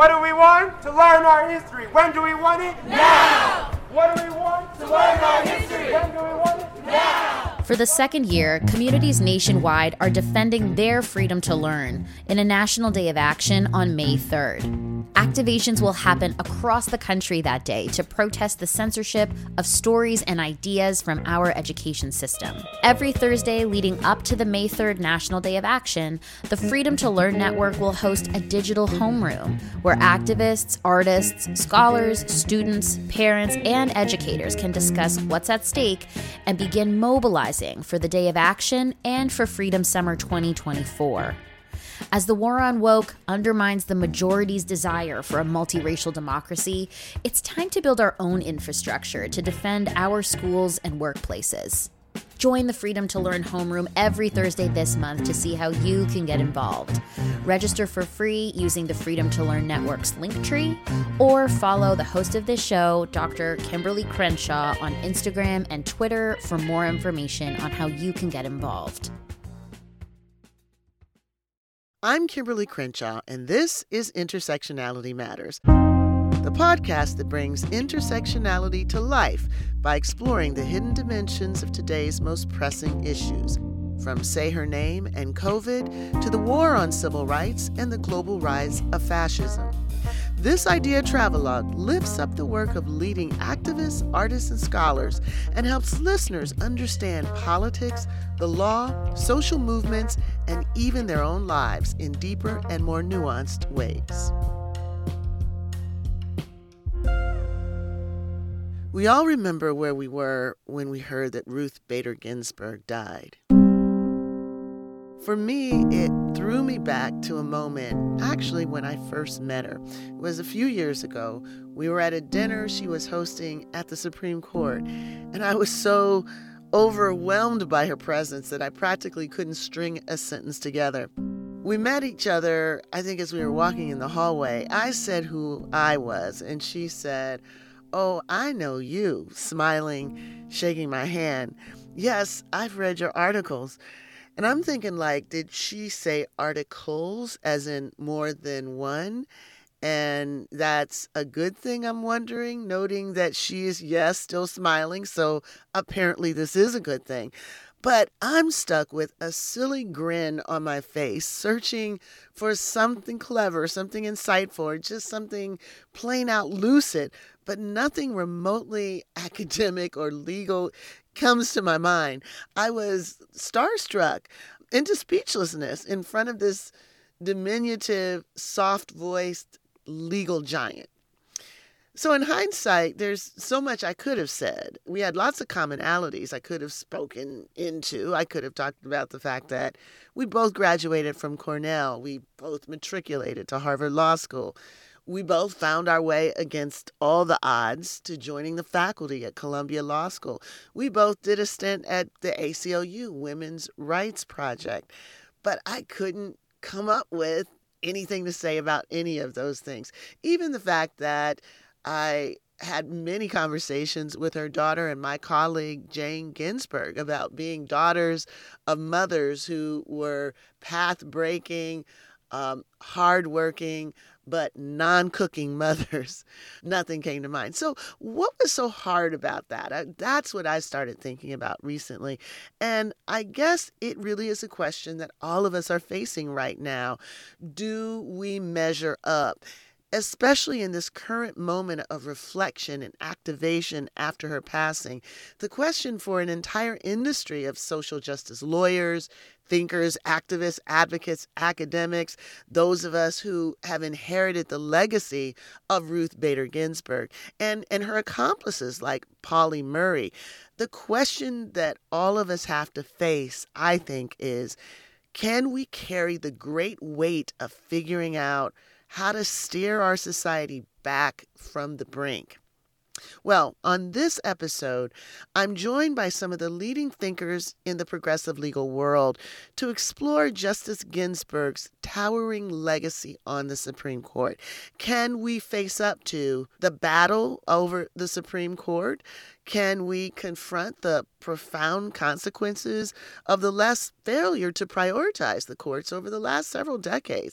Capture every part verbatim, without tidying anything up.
What do we want? To learn our history. When do we want it? Now! What do we want? To learn our history. When do we want it? Now! For the second year, communities nationwide are defending their freedom to learn in a National Day of Action on May third. Activations will happen across the country that day to protest the censorship of stories and ideas from our education system. Every Thursday leading up to the May third National Day of Action, the Freedom to Learn Network will host a digital homeroom where activists, artists, scholars, students, parents, and educators can discuss what's at stake and begin mobilizing for the Day of Action and for Freedom Summer twenty twenty-four. As the war on woke undermines the majority's desire for a multiracial democracy, it's time to build our own infrastructure to defend our schools and workplaces. Join the Freedom to Learn homeroom every Thursday this month to see how you can get involved. Register for free using the Freedom to Learn Network's Linktree, or follow the host of this show, Doctor Kimberly Crenshaw, on Instagram and Twitter for more information on how you can get involved. I'm Kimberly Crenshaw, and this is Intersectionality Matters, the podcast that brings intersectionality to life by exploring the hidden dimensions of today's most pressing issues, from Say Her Name and COVID to the war on civil rights and the global rise of fascism. This idea travelogue lifts up the work of leading activists, artists, and scholars and helps listeners understand politics, the law, social movements, and even their own lives in deeper and more nuanced ways. We all remember where we were when we heard that Ruth Bader Ginsburg died. For me, it threw me back to a moment, actually, when I first met her. It was a few years ago. We were at a dinner she was hosting at the Supreme Court, and I was so overwhelmed by her presence that I practically couldn't string a sentence together. We met each other, I think, as we were walking in the hallway. I said who I was, and she said, "Oh, I know you," smiling, shaking my hand. "Yes, I've read your articles." And I'm thinking, like, did she say articles as in more than one? And that's a good thing, I'm wondering, noting that she is, yes, still smiling. So apparently this is a good thing. But I'm stuck with a silly grin on my face, searching for something clever, something insightful, or just something plain out lucid, but nothing remotely academic or legal comes to my mind. I was starstruck into speechlessness in front of this diminutive, soft-voiced legal giant. So in hindsight, there's so much I could have said. We had lots of commonalities I could have spoken into. I could have talked about the fact that we both graduated from Cornell. We both matriculated to Harvard Law School. We both found our way against all the odds to joining the faculty at Columbia Law School. We both did a stint at the A C L U Women's Rights Project. But I couldn't come up with anything to say about any of those things. Even the fact that I had many conversations with her daughter and my colleague, Jane Ginsburg, about being daughters of mothers who were path-breaking, um, hardworking, but non-cooking mothers. Nothing came to mind. So what was so hard about that? I, that's what I started thinking about recently. And I guess it really is a question that all of us are facing right now. Do we measure up? Especially in this current moment of reflection and activation after her passing, the question for an entire industry of social justice lawyers, thinkers, activists, advocates, academics, those of us who have inherited the legacy of Ruth Bader Ginsburg and, and her accomplices like Pauli Murray. The question that all of us have to face, I think, is, can we carry the great weight of figuring out how to steer our society back from the brink? Well, on this episode, I'm joined by some of the leading thinkers in the progressive legal world to explore Justice Ginsburg's towering legacy on the Supreme Court. Can we face up to the battle over the Supreme Court? Can we confront the profound consequences of the left's failure to prioritize the courts over the last several decades?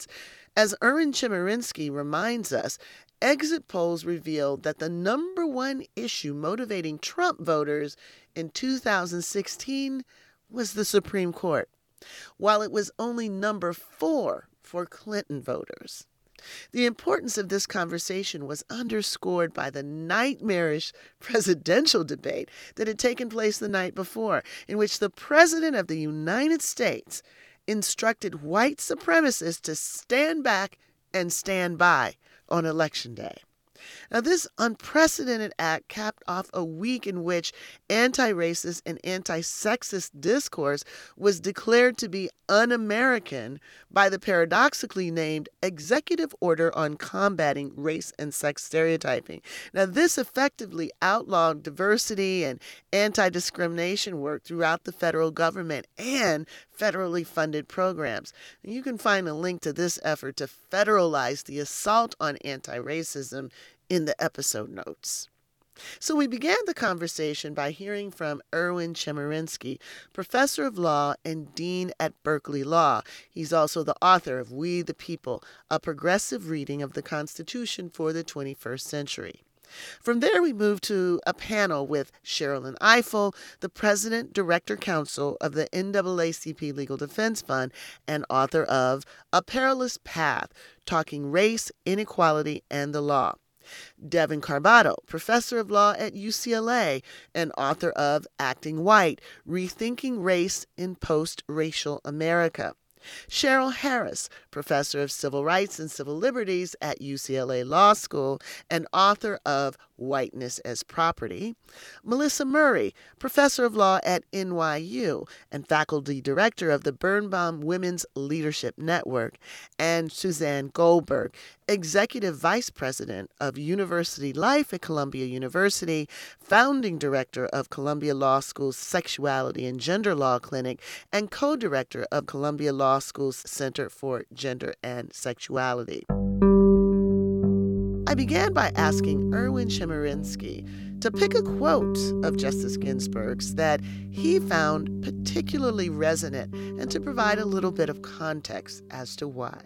As Erwin Chemerinsky reminds us, exit polls revealed that the number one issue motivating Trump voters in two thousand sixteen was the Supreme Court, while it was only number four for Clinton voters. The importance of this conversation was underscored by the nightmarish presidential debate that had taken place the night before, in which the President of the United States instructed white supremacists to stand back and stand by on Election Day. Now, this unprecedented act capped off a week in which anti-racist and anti-sexist discourse was declared to be un-American by the paradoxically named Executive Order on Combating Race and Sex Stereotyping. Now, this effectively outlawed diversity and anti-discrimination work throughout the federal government and federally funded programs. You can find a link to this effort to federalize the assault on anti-racism in the episode notes. So we began the conversation by hearing from Erwin Chemerinsky, professor of law and dean at Berkeley Law. He's also the author of We the People, a progressive reading of the Constitution for the twenty-first century. From there, we moved to a panel with Sherrilyn Ifill, the president, director, counsel of the N double A C P Legal Defense Fund and author of A Perilous Path, Talking Race, Inequality, and the Law. Devin Carbado, professor of law at U C L A and author of Acting White, Rethinking Race in Post-Racial America. Cheryl Harris, professor of civil rights and civil liberties at U C L A Law School and author of Whiteness as Property. Melissa Murray, professor of law at N Y U and faculty director of the Birnbaum Women's Leadership Network. And Suzanne Goldberg, executive vice president of University Life at Columbia University, founding director of Columbia Law School's Sexuality and Gender Law Clinic, and co-director of Columbia Law School's Center for Gender and Sexuality. I began by asking Erwin Chemerinsky to pick a quote of Justice Ginsburg's that he found particularly resonant and to provide a little bit of context as to why.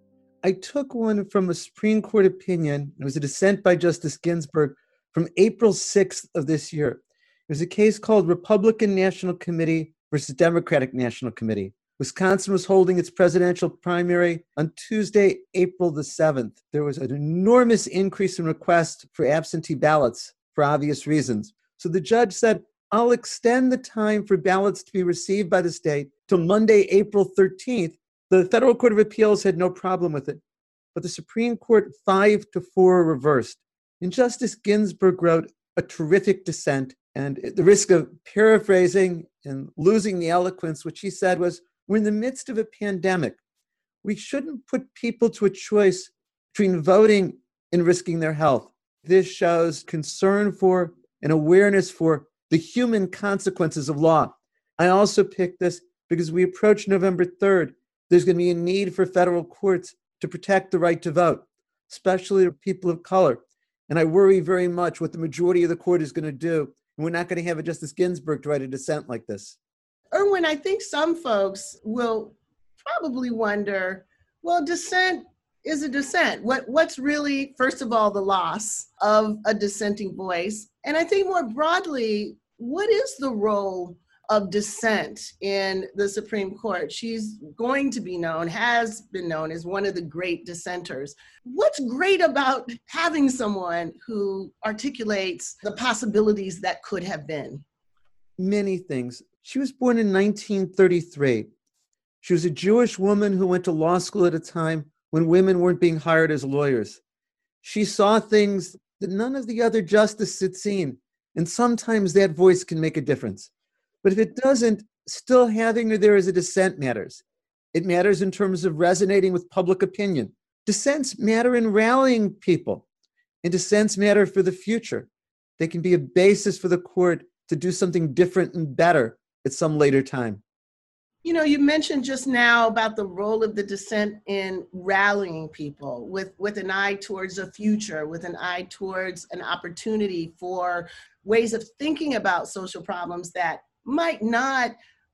I took one from a Supreme Court opinion. It was a dissent by Justice Ginsburg from April sixth of this year. It was a case called Republican National Committee versus Democratic National Committee. Wisconsin was holding its presidential primary on Tuesday, April the seventh. There was an enormous increase in requests for absentee ballots for obvious reasons. So the judge said, I'll extend the time for ballots to be received by the state till Monday, April thirteenth. The Federal Court of Appeals had no problem with it, but the Supreme Court five to four reversed. And Justice Ginsburg wrote a terrific dissent, and at the risk of paraphrasing and losing the eloquence, what she said was, we're in the midst of a pandemic. We shouldn't put people to a choice between voting and risking their health. This shows concern for and awareness for the human consequences of law. I also picked this because we approach November third. There's going to be a need for federal courts to protect the right to vote, especially people of color. And I worry very much what the majority of the court is going to do. And we're not going to have a Justice Ginsburg to write a dissent like this. Erwin, I think some folks will probably wonder, well, dissent is a dissent. What, what's really, first of all, the loss of a dissenting voice? And I think more broadly, what is the role of dissent in the Supreme Court? She's going to be known, has been known as one of the great dissenters. What's great about having someone who articulates the possibilities that could have been? Many things. She was born in nineteen thirty-three. She was a Jewish woman who went to law school at a time when women weren't being hired as lawyers. She saw things that none of the other justices had seen, and sometimes that voice can make a difference. But if it doesn't, still having her there as a dissent matters. It matters in terms of resonating with public opinion. Dissents matter in rallying people, and dissents matter for the future. They can be a basis for the court to do something different and better at some later time. You know, you mentioned just now about the role of the dissent in rallying people with, with an eye towards a future, with an eye towards an opportunity for ways of thinking about social problems that might not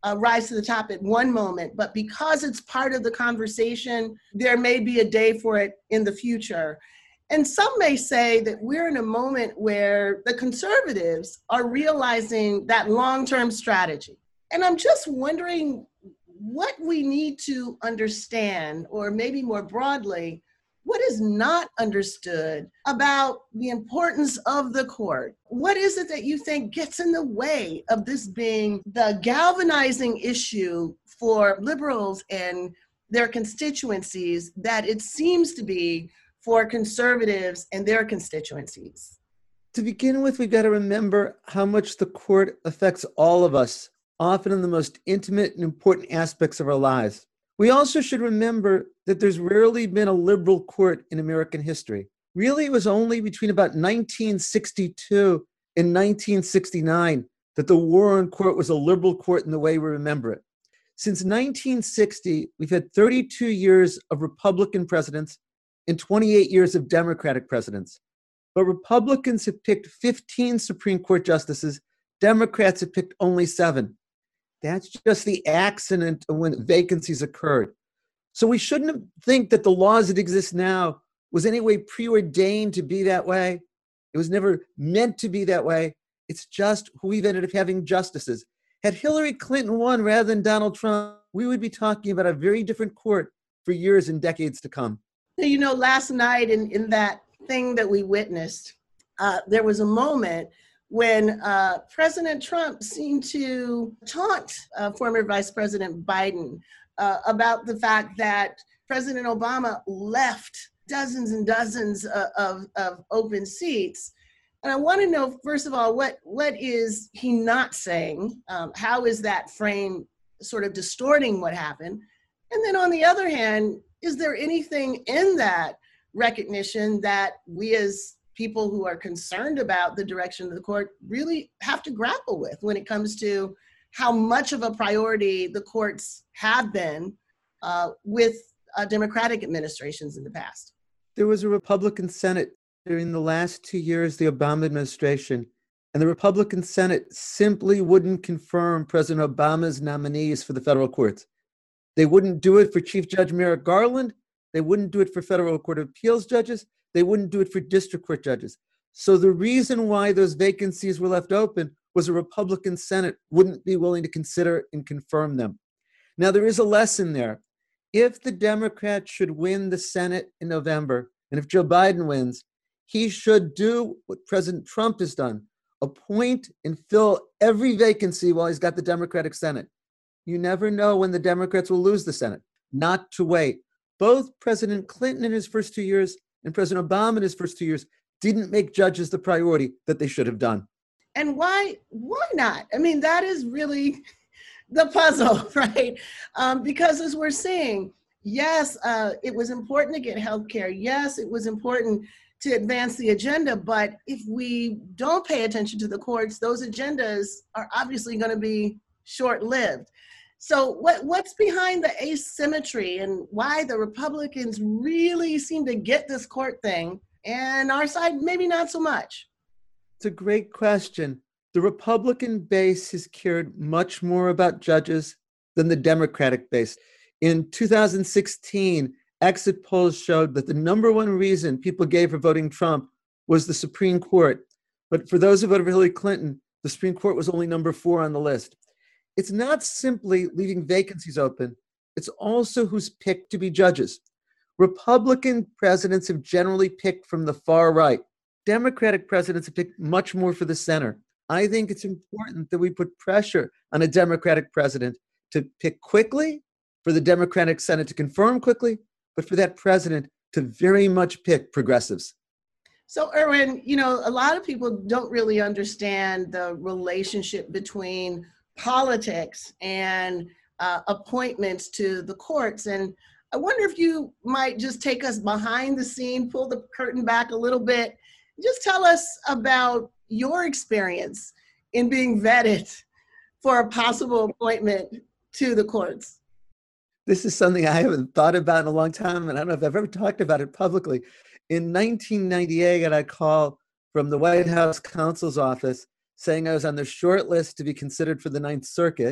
uh, rise to the top at one moment, but because it's part of the conversation, there may be a day for it in the future. And some may say that we're in a moment where the conservatives are realizing that long-term strategy. And I'm just wondering what we need to understand, or maybe more broadly, what is not understood about the importance of the court? What is it that you think gets in the way of this being the galvanizing issue for liberals and their constituencies that it seems to be for conservatives and their constituencies? To begin with, we've got to remember how much the court affects all of us, often in the most intimate and important aspects of our lives. We also should remember that there's rarely been a liberal court in American history. Really, it was only between about nineteen sixty-two and nineteen sixty-nine that the Warren Court was a liberal court in the way we remember it. Since nineteen sixty, we've had thirty-two years of Republican presidents and twenty-eight years of Democratic presidents. But Republicans have picked fifteen Supreme Court justices. Democrats have picked only seven. That's just the accident of when vacancies occurred. So we shouldn't think that the laws that exist now was any way preordained to be that way. It was never meant to be that way. It's just who we've ended up having justices. Had Hillary Clinton won rather than Donald Trump, we would be talking about a very different court for years and decades to come. You know, last night in, in that thing that we witnessed, uh, there was a moment when uh, President Trump seemed to taunt uh, former Vice President Biden uh, about the fact that President Obama left dozens and dozens uh, of, of open seats. And I want to know, first of all, what, what is he not saying? Um, how is that frame sort of distorting what happened? And then on the other hand, is there anything in that recognition that we as people who are concerned about the direction of the court really have to grapple with when it comes to how much of a priority the courts have been uh, with uh, Democratic administrations in the past? There was a Republican Senate during the last two years, the Obama administration, and the Republican Senate simply wouldn't confirm President Obama's nominees for the federal courts. They wouldn't do it for Chief Judge Merrick Garland. They wouldn't do it for Federal Court of Appeals judges. They wouldn't do it for district court judges. So the reason why those vacancies were left open was a Republican Senate wouldn't be willing to consider and confirm them. Now, there is a lesson there. If the Democrats should win the Senate in November, and if Joe Biden wins, he should do what President Trump has done, appoint and fill every vacancy while he's got the Democratic Senate. You never know when the Democrats will lose the Senate. Not to wait. Both President Clinton in his first two years and President Obama in his first two years didn't make judges the priority that they should have done. And why, why not? I mean, that is really the puzzle, right? Um, because as we're seeing, yes, uh, it was important to get health care. Yes, it was important to advance the agenda. But if we don't pay attention to the courts, those agendas are obviously going to be short-lived. So what, what's behind the asymmetry and why the Republicans really seem to get this court thing and our side maybe not so much? It's a great question. The Republican base has cared much more about judges than the Democratic base. In two thousand sixteen, exit polls showed that the number one reason people gave for voting Trump was the Supreme Court. But for those who voted for Hillary Clinton, the Supreme Court was only number four on the list. It's not simply leaving vacancies open. It's also who's picked to be judges. Republican presidents have generally picked from the far right. Democratic presidents have picked much more for the center. I think it's important that we put pressure on a Democratic president to pick quickly, for the Democratic Senate to confirm quickly, but for that president to very much pick progressives. So, Erwin, you know, a lot of people don't really understand the relationship between politics and uh, appointments to the courts. And I wonder if you might just take us behind the scene, pull the curtain back a little bit, just tell us about your experience in being vetted for a possible appointment to the courts. This is something I haven't thought about in a long time, and I don't know if I've ever talked about it publicly. In nineteen ninety-eight, I got a call from the White House counsel's office saying I was on the short list to be considered for the Ninth Circuit.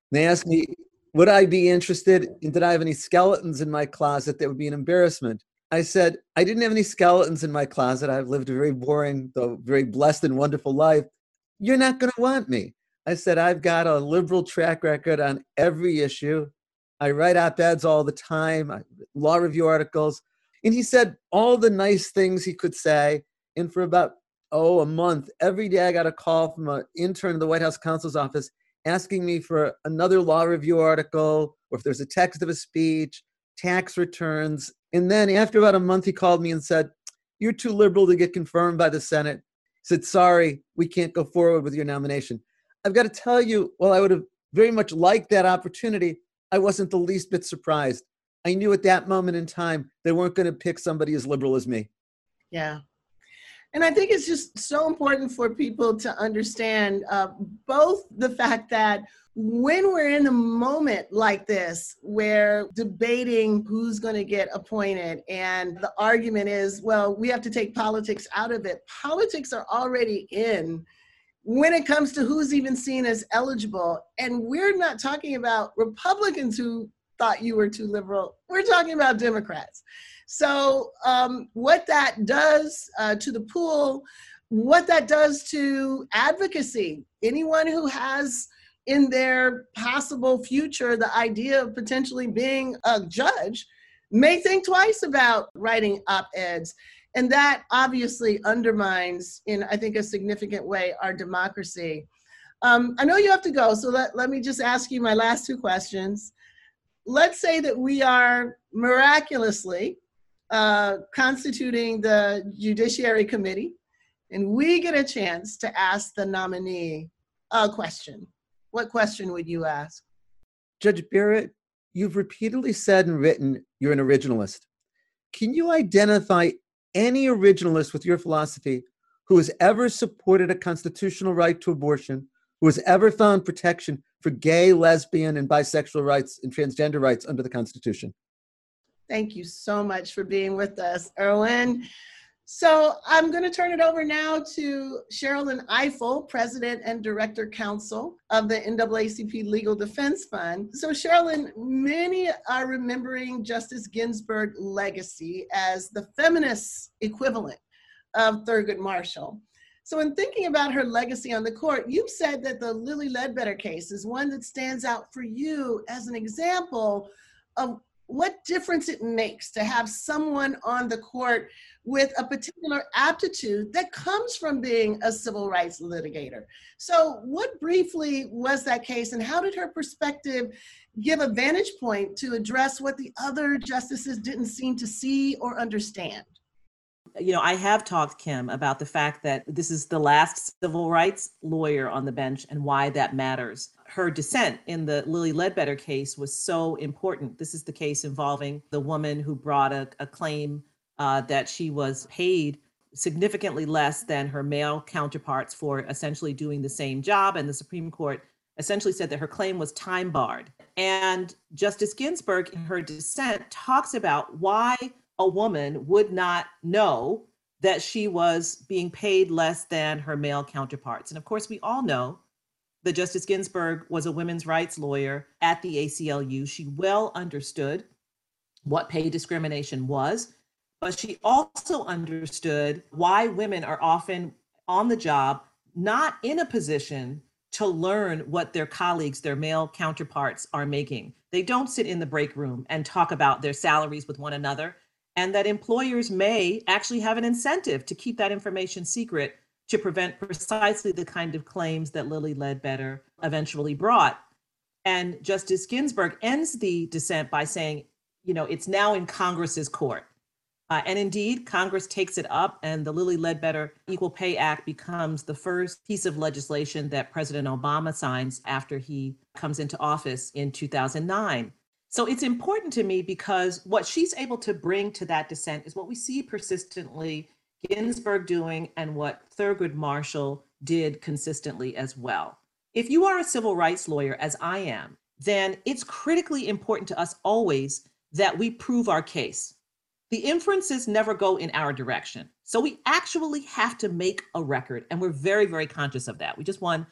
They asked me, would I be interested in, did I have any skeletons in my closet that would be an embarrassment? I said, I didn't have any skeletons in my closet. I've lived a very boring, though very blessed and wonderful life. You're not going to want me. I said, I've got a liberal track record on every issue. I write op-eds all the time, I, law review articles. And he said all the nice things he could say. And for about, oh, a month, every day I got a call from an intern in the White House counsel's office asking me for another law review article, or if there's a text of a speech, tax returns. And then after about a month, he called me and said, you're too liberal to get confirmed by the Senate. He said, sorry, we can't go forward with your nomination. I've got to tell you, while I would have very much liked that opportunity, I wasn't the least bit surprised. I knew at that moment in time, they weren't going to pick somebody as liberal as me. Yeah. And I think it's just so important for people to understand uh, both the fact that when we're in a moment like this, where debating who's going to get appointed and the argument is, well, we have to take politics out of it. Politics are already in when it comes to who's even seen as eligible. And we're not talking about Republicans who thought you were too liberal. We're talking about Democrats. So um, what that does uh, to the pool, what that does to advocacy, anyone who has in their possible future the idea of potentially being a judge may think twice about writing op-eds. And that obviously undermines, in I think a significant way, our democracy. Um, I know you have to go, so let, let me just ask you my last two questions. Let's say that we are miraculously uh, constituting the Judiciary Committee, and we get a chance to ask the nominee a question. What question would you ask? Judge Barrett, you've repeatedly said and written you're an originalist. Can you identify any originalist with your philosophy who has ever supported a constitutional right to abortion, who has ever found protection for gay, lesbian, and bisexual rights and transgender rights under the Constitution? Thank you so much for being with us, Erwin. So I'm going to turn it over now to Sherrilyn Ifill, President and Director Counsel of the N double A C P Legal Defense Fund. So Sherrilyn, many are remembering Justice Ginsburg's legacy as the feminist equivalent of Thurgood Marshall. So in thinking about her legacy on the court, you've said that the Lilly Ledbetter case is one that stands out for you as an example of what difference it makes to have someone on the court with a particular aptitude that comes from being a civil rights litigator. So what briefly was that case, and how did her perspective give a vantage point to address what the other justices didn't seem to see or understand? You know, I have talked, Kim, about the fact that this is the last civil rights lawyer on the bench and why that matters. Her dissent in the Lilly Ledbetter case was so important. This is the case involving the woman who brought a, a claim uh, that she was paid significantly less than her male counterparts for essentially doing the same job. And the Supreme Court essentially said that her claim was time barred. And Justice Ginsburg, in her dissent, talks about why a woman would not know that she was being paid less than her male counterparts. And of course, we all know that Justice Ginsburg was a women's rights lawyer at the A C L U. She well understood what pay discrimination was, but she also understood why women are often on the job, not in a position to learn what their colleagues, their male counterparts, are making. They don't sit in the break room and talk about their salaries with one another, and that employers may actually have an incentive to keep that information secret to prevent precisely the kind of claims that Lilly Ledbetter eventually brought. And Justice Ginsburg ends the dissent by saying, you know, it's now in Congress's court. Uh, and indeed, Congress takes it up, and the Lilly Ledbetter Equal Pay Act becomes the first piece of legislation that President Obama signs after he comes into office in two thousand nine. So it's important to me because what she's able to bring to that dissent is what we see persistently Ginsburg doing and what Thurgood Marshall did consistently as well. If you are a civil rights lawyer, as I am, then it's critically important to us always that we prove our case. The inferences never go in our direction. So we actually have to make a record, and we're very, very conscious of that. We just won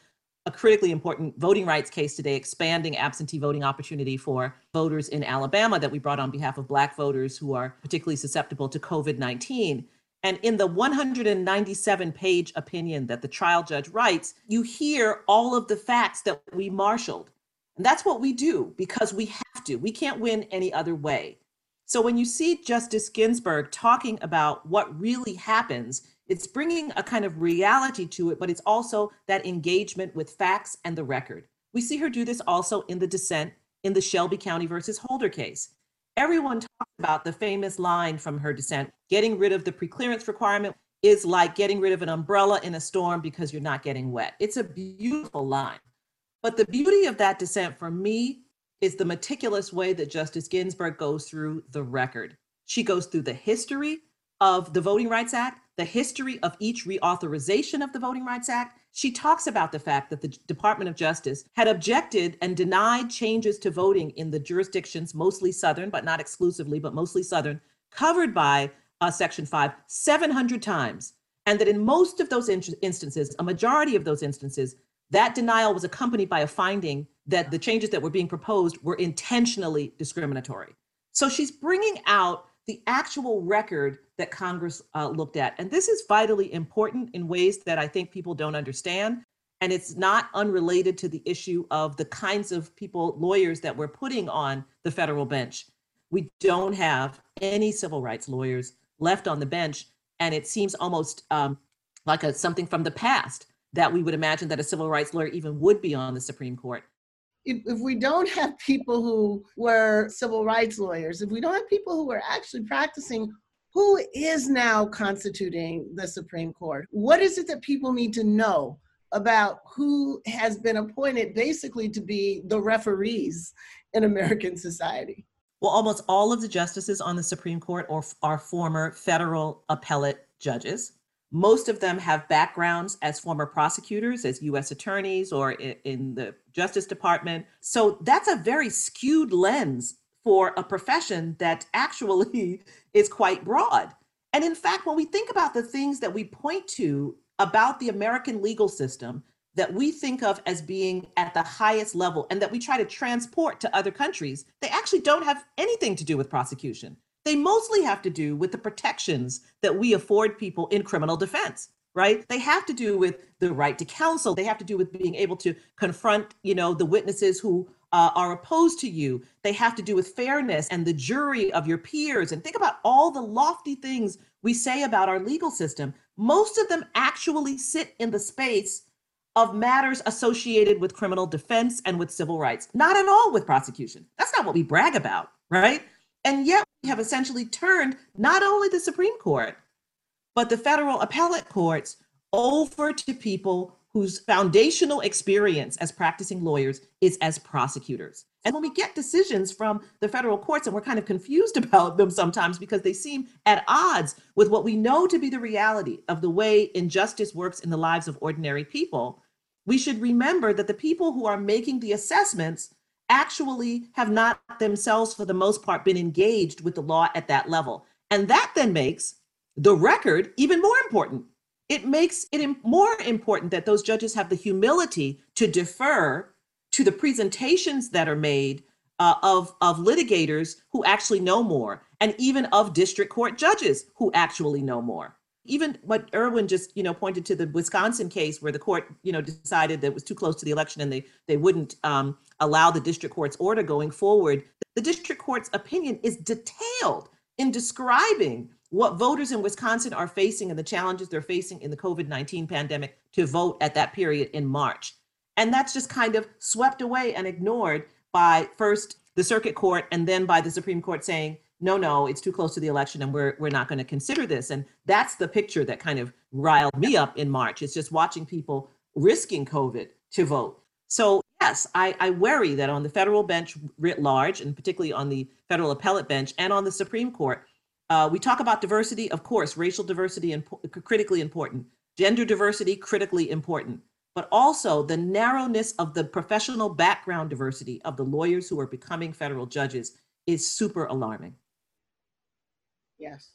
a critically important voting rights case today, expanding absentee voting opportunity for voters in Alabama that we brought on behalf of Black voters who are particularly susceptible to COVID nineteen. And in the one hundred ninety-seven page opinion that the trial judge writes, you hear all of the facts that we marshaled. And that's what we do because we have to. We can't win any other way. So when you see Justice Ginsburg talking about what really happens, it's bringing a kind of reality to it, but it's also that engagement with facts and the record. We see her do this also in the dissent in the Shelby County versus Holder case. Everyone talks about the famous line from her dissent, getting rid of the preclearance requirement is like getting rid of an umbrella in a storm because you're not getting wet. It's a beautiful line. But the beauty of that dissent for me is the meticulous way that Justice Ginsburg goes through the record. She goes through the history of the Voting Rights Act, the history of each reauthorization of the Voting Rights Act. She talks about the fact that the Department of Justice had objected and denied changes to voting in the jurisdictions, mostly Southern, but not exclusively, but mostly Southern, covered by uh, Section five, seven hundred times. And that in most of those in- instances, a majority of those instances, that denial was accompanied by a finding that the changes that were being proposed were intentionally discriminatory. So she's bringing out the actual record that Congress uh, looked at. And this is vitally important in ways that I think people don't understand. And it's not unrelated to the issue of the kinds of people, lawyers that we're putting on the federal bench. We don't have any civil rights lawyers left on the bench. And it seems almost um, like a, something from the past that we would imagine that a civil rights lawyer even would be on the Supreme Court. If, if we don't have people who were civil rights lawyers, if we don't have people who are actually practicing, who is now constituting the Supreme Court? What is it that people need to know about who has been appointed basically to be the referees in American society? Well, almost all of the justices on the Supreme Court are, are former federal appellate judges. Most of them have backgrounds as former prosecutors, as U S attorneys, or in, in the Justice Department. So that's a very skewed lens for a profession that actually is quite broad. And in fact, when we think about the things that we point to about the American legal system that we think of as being at the highest level and that we try to transport to other countries, they actually don't have anything to do with prosecution. They mostly have to do with the protections that we afford people in criminal defense, right? They have to do with the right to counsel. They have to do with being able to confront, you know, the witnesses who uh, are opposed to you. They have to do with fairness and the jury of your peers. And think about all the lofty things we say about our legal system. Most of them actually sit in the space of matters associated with criminal defense and with civil rights, not at all with prosecution. That's not what we brag about, right? And yet we have essentially turned not only the Supreme Court, but the federal appellate courts over to people whose foundational experience as practicing lawyers is as prosecutors. And when we get decisions from the federal courts, and we're kind of confused about them sometimes because they seem at odds with what we know to be the reality of the way injustice works in the lives of ordinary people, we should remember that the people who are making the assessments actually have not themselves, for the most part, been engaged with the law at that level. And that then makes the record even more important. It makes it more important that those judges have the humility to defer to the presentations that are made uh, of, of litigators who actually know more, and even of district court judges who actually know more. Even what Erwin just, you know, pointed to the Wisconsin case where the court, you know, decided that it was too close to the election and they they wouldn't um, allow the district court's order going forward. The district court's opinion is detailed in describing what voters in Wisconsin are facing and the challenges they're facing in the COVID nineteen pandemic to vote at that period in March. And that's just kind of swept away and ignored by first the circuit court and then by the Supreme Court saying, no, no, it's too close to the election and we're we're not going to consider this. And that's the picture that kind of riled me up in March. It's just watching people risking COVID to vote. So yes, I, I worry that on the federal bench writ large, and particularly on the federal appellate bench and on the Supreme Court, uh, we talk about diversity, of course, racial diversity, and critically important, gender diversity, critically important, but also the narrowness of the professional background diversity of the lawyers who are becoming federal judges is super alarming. Yes.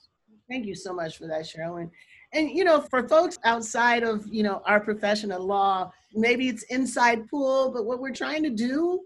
Thank you so much for that, Sherilyn. And, you know, for folks outside of, you know, our profession of law, maybe it's inside pool, but what we're trying to do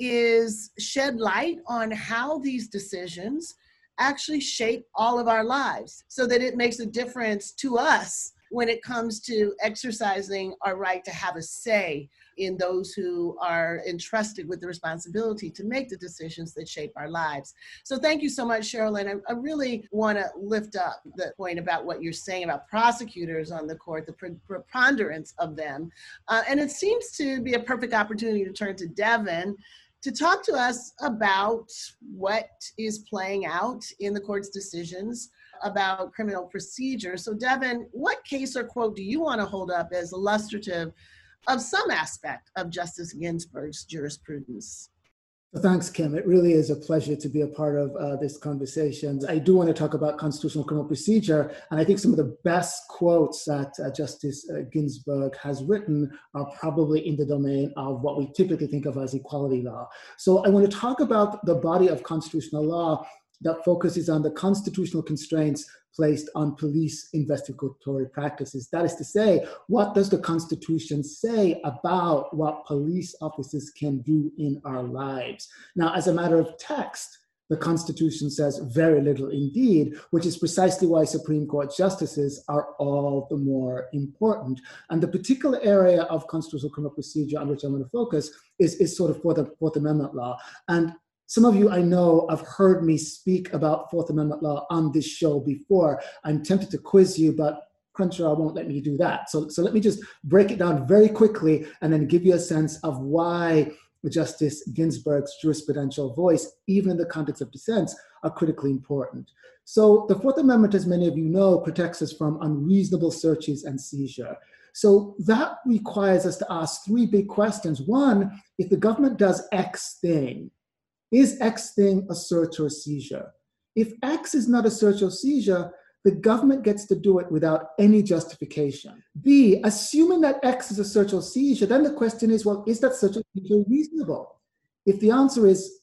is shed light on how these decisions actually shape all of our lives so that it makes a difference to us when it comes to exercising our right to have a say in those who are entrusted with the responsibility to make the decisions that shape our lives. So thank you so much, Sherilyn. I, I really want to lift up the point about what you're saying about prosecutors on the court, the pre- preponderance of them. Uh, and it seems to be a perfect opportunity to turn to Devin to talk to us about what is playing out in the court's decisions about criminal procedure. So Devin, what case or quote do you want to hold up as illustrative of some aspect of Justice Ginsburg's jurisprudence? Thanks, Kim. It really is a pleasure to be a part of uh, this conversation. I do want to talk about constitutional criminal procedure, and I think some of the best quotes that uh, Justice uh, Ginsburg has written are probably in the domain of what we typically think of as equality law. So I want to talk about the body of constitutional law that focuses on the constitutional constraints placed on police investigatory practices. That is to say, what does the Constitution say about what police officers can do in our lives? Now, as a matter of text, the Constitution says very little indeed, which is precisely why Supreme Court justices are all the more important. And the particular area of constitutional criminal procedure on which I'm going to focus is, is sort of Fourth, Fourth Amendment law. And some of you I know have heard me speak about Fourth Amendment law on this show before. I'm tempted to quiz you, but Crenshaw won't let me do that. So, so let me just break it down very quickly and then give you a sense of why Justice Ginsburg's jurisprudential voice, even in the context of dissents, are critically important. So the Fourth Amendment, as many of you know, protects us from unreasonable searches and seizure. So that requires us to ask three big questions. One, if the government does X thing, is X thing a search or a seizure? If X is not a search or seizure, the government gets to do it without any justification. B, assuming that X is a search or seizure, then the question is, well, is that search or seizure reasonable? If the answer is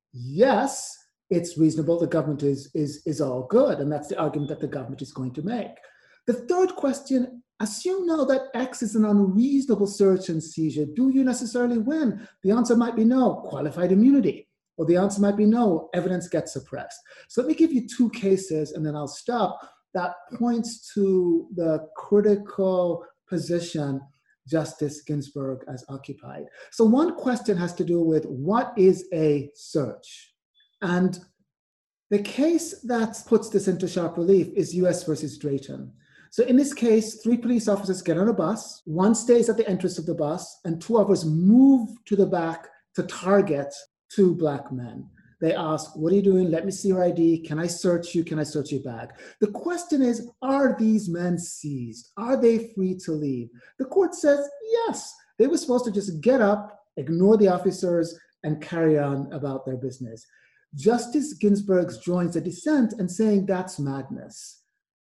yes, it's reasonable, the government is, is, is all good, and that's the argument that the government is going to make. The third question, assume now that X is an unreasonable search and seizure. Do you necessarily win? The answer might be no, qualified immunity. Or the answer might be no, evidence gets suppressed. So let me give you two cases and then I'll stop that points to the critical position Justice Ginsburg has occupied. So one question has to do with what is a search? And the case that puts this into sharp relief is U S versus Drayton. So in this case, three police officers get on a bus, one stays at the entrance of the bus, and two others move to the back to target two black men. They ask, what are you doing? Let me see your I D. Can I search you? Can I search your bag? The question is, are these men seized? Are they free to leave? The court says, yes. They were supposed to just get up, ignore the officers, and carry on about their business. Justice Ginsburg joins the dissent and saying that's madness.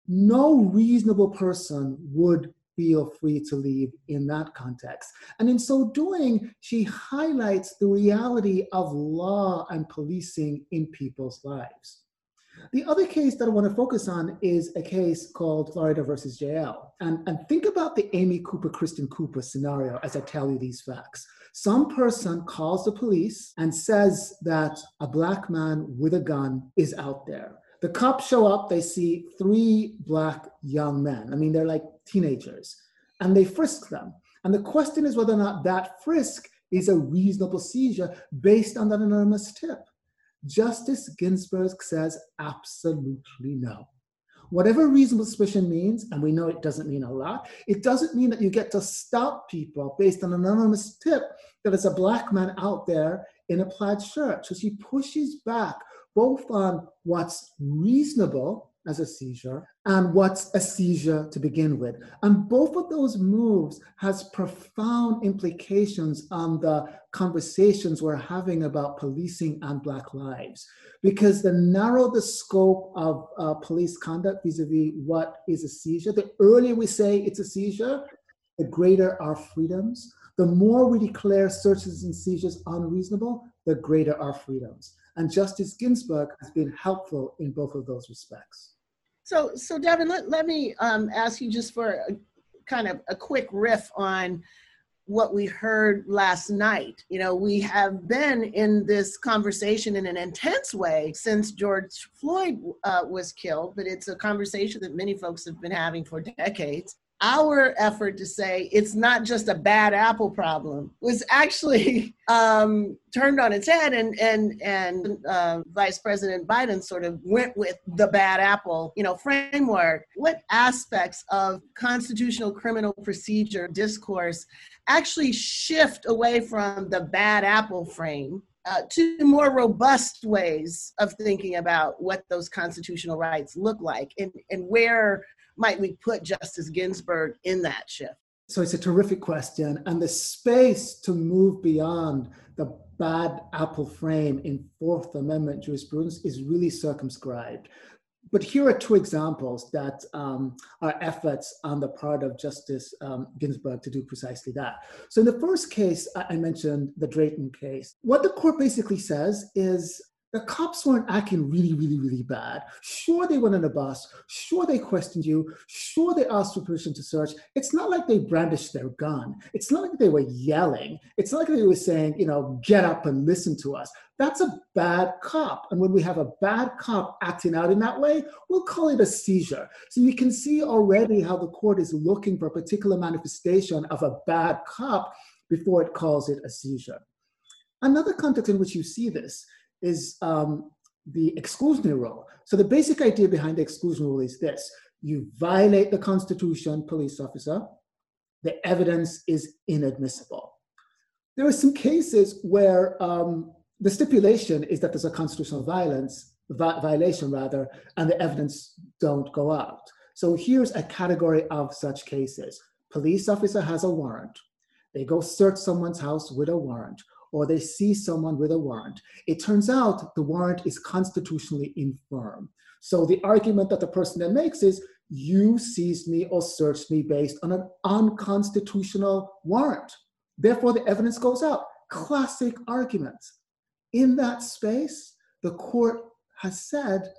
No reasonable person would feel free to leave in that context. And in so doing, she highlights the reality of law and policing in people's lives. The other case that I want to focus on is a case called Florida versus J L. And, and think about the Amy Cooper, Kristen Cooper scenario as I tell you these facts. Some person calls the police and says that a black man with a gun is out there. The cops show up, they see three black young men. I mean, they're like teenagers, and they frisk them. And the question is whether or not that frisk is a reasonable seizure based on that anonymous tip. Justice Ginsburg says absolutely no. Whatever reasonable suspicion means, and we know it doesn't mean a lot, it doesn't mean that you get to stop people based on an anonymous tip that there's a black man out there in a plaid shirt. So she pushes back both on what's reasonable as a seizure and what's a seizure to begin with. And both of those moves has profound implications on the conversations we're having about policing and Black lives. Because the narrower the scope of uh, police conduct vis-a-vis what is a seizure, the earlier we say it's a seizure, the greater our freedoms. The more we declare searches and seizures unreasonable, the greater our freedoms. And Justice Ginsburg has been helpful in both of those respects. So, so Devin, let, let me um, ask you just for a, kind of a quick riff on what we heard last night. You know, we have been in this conversation in an intense way since George Floyd uh, was killed, but it's a conversation that many folks have been having for decades. Our effort to say it's not just a bad apple problem was actually um, turned on its head, and and and uh, Vice President Biden sort of went with the bad apple, you know, framework. What aspects of constitutional criminal procedure discourse actually shift away from the bad apple frame uh, to more robust ways of thinking about what those constitutional rights look like, and and where might we put Justice Ginsburg in that shift? So it's a terrific question. And the space to move beyond the bad apple frame in Fourth Amendment jurisprudence is really circumscribed. But here are two examples that um, are efforts on the part of Justice um, Ginsburg to do precisely that. So in the first case, I mentioned the Drayton case. What the court basically says is, the cops weren't acting really, really, really bad. Sure, they went on a bus. Sure, they questioned you. Sure, they asked for permission to search. It's not like they brandished their gun. It's not like they were yelling. It's not like they were saying, you know, get up and listen to us. That's a bad cop. And when we have a bad cop acting out in that way, we'll call it a seizure. So you can see already how the court is looking for a particular manifestation of a bad cop before it calls it a seizure. Another context in which you see this is um, the exclusionary rule. So the basic idea behind the exclusion rule is this: you violate the Constitution, police officer, the evidence is inadmissible. There are some cases where um, the stipulation is that there's a constitutional violence, vi- violation rather, and the evidence don't go out. So here's a category of such cases. Police officer has a warrant. They go search someone's house with a warrant, or they see someone with a warrant. It turns out the warrant is constitutionally infirm. So the argument that the person then makes is, you seized me or searched me based on an unconstitutional warrant. Therefore, the evidence goes out. Classic arguments. In that space, the court has said,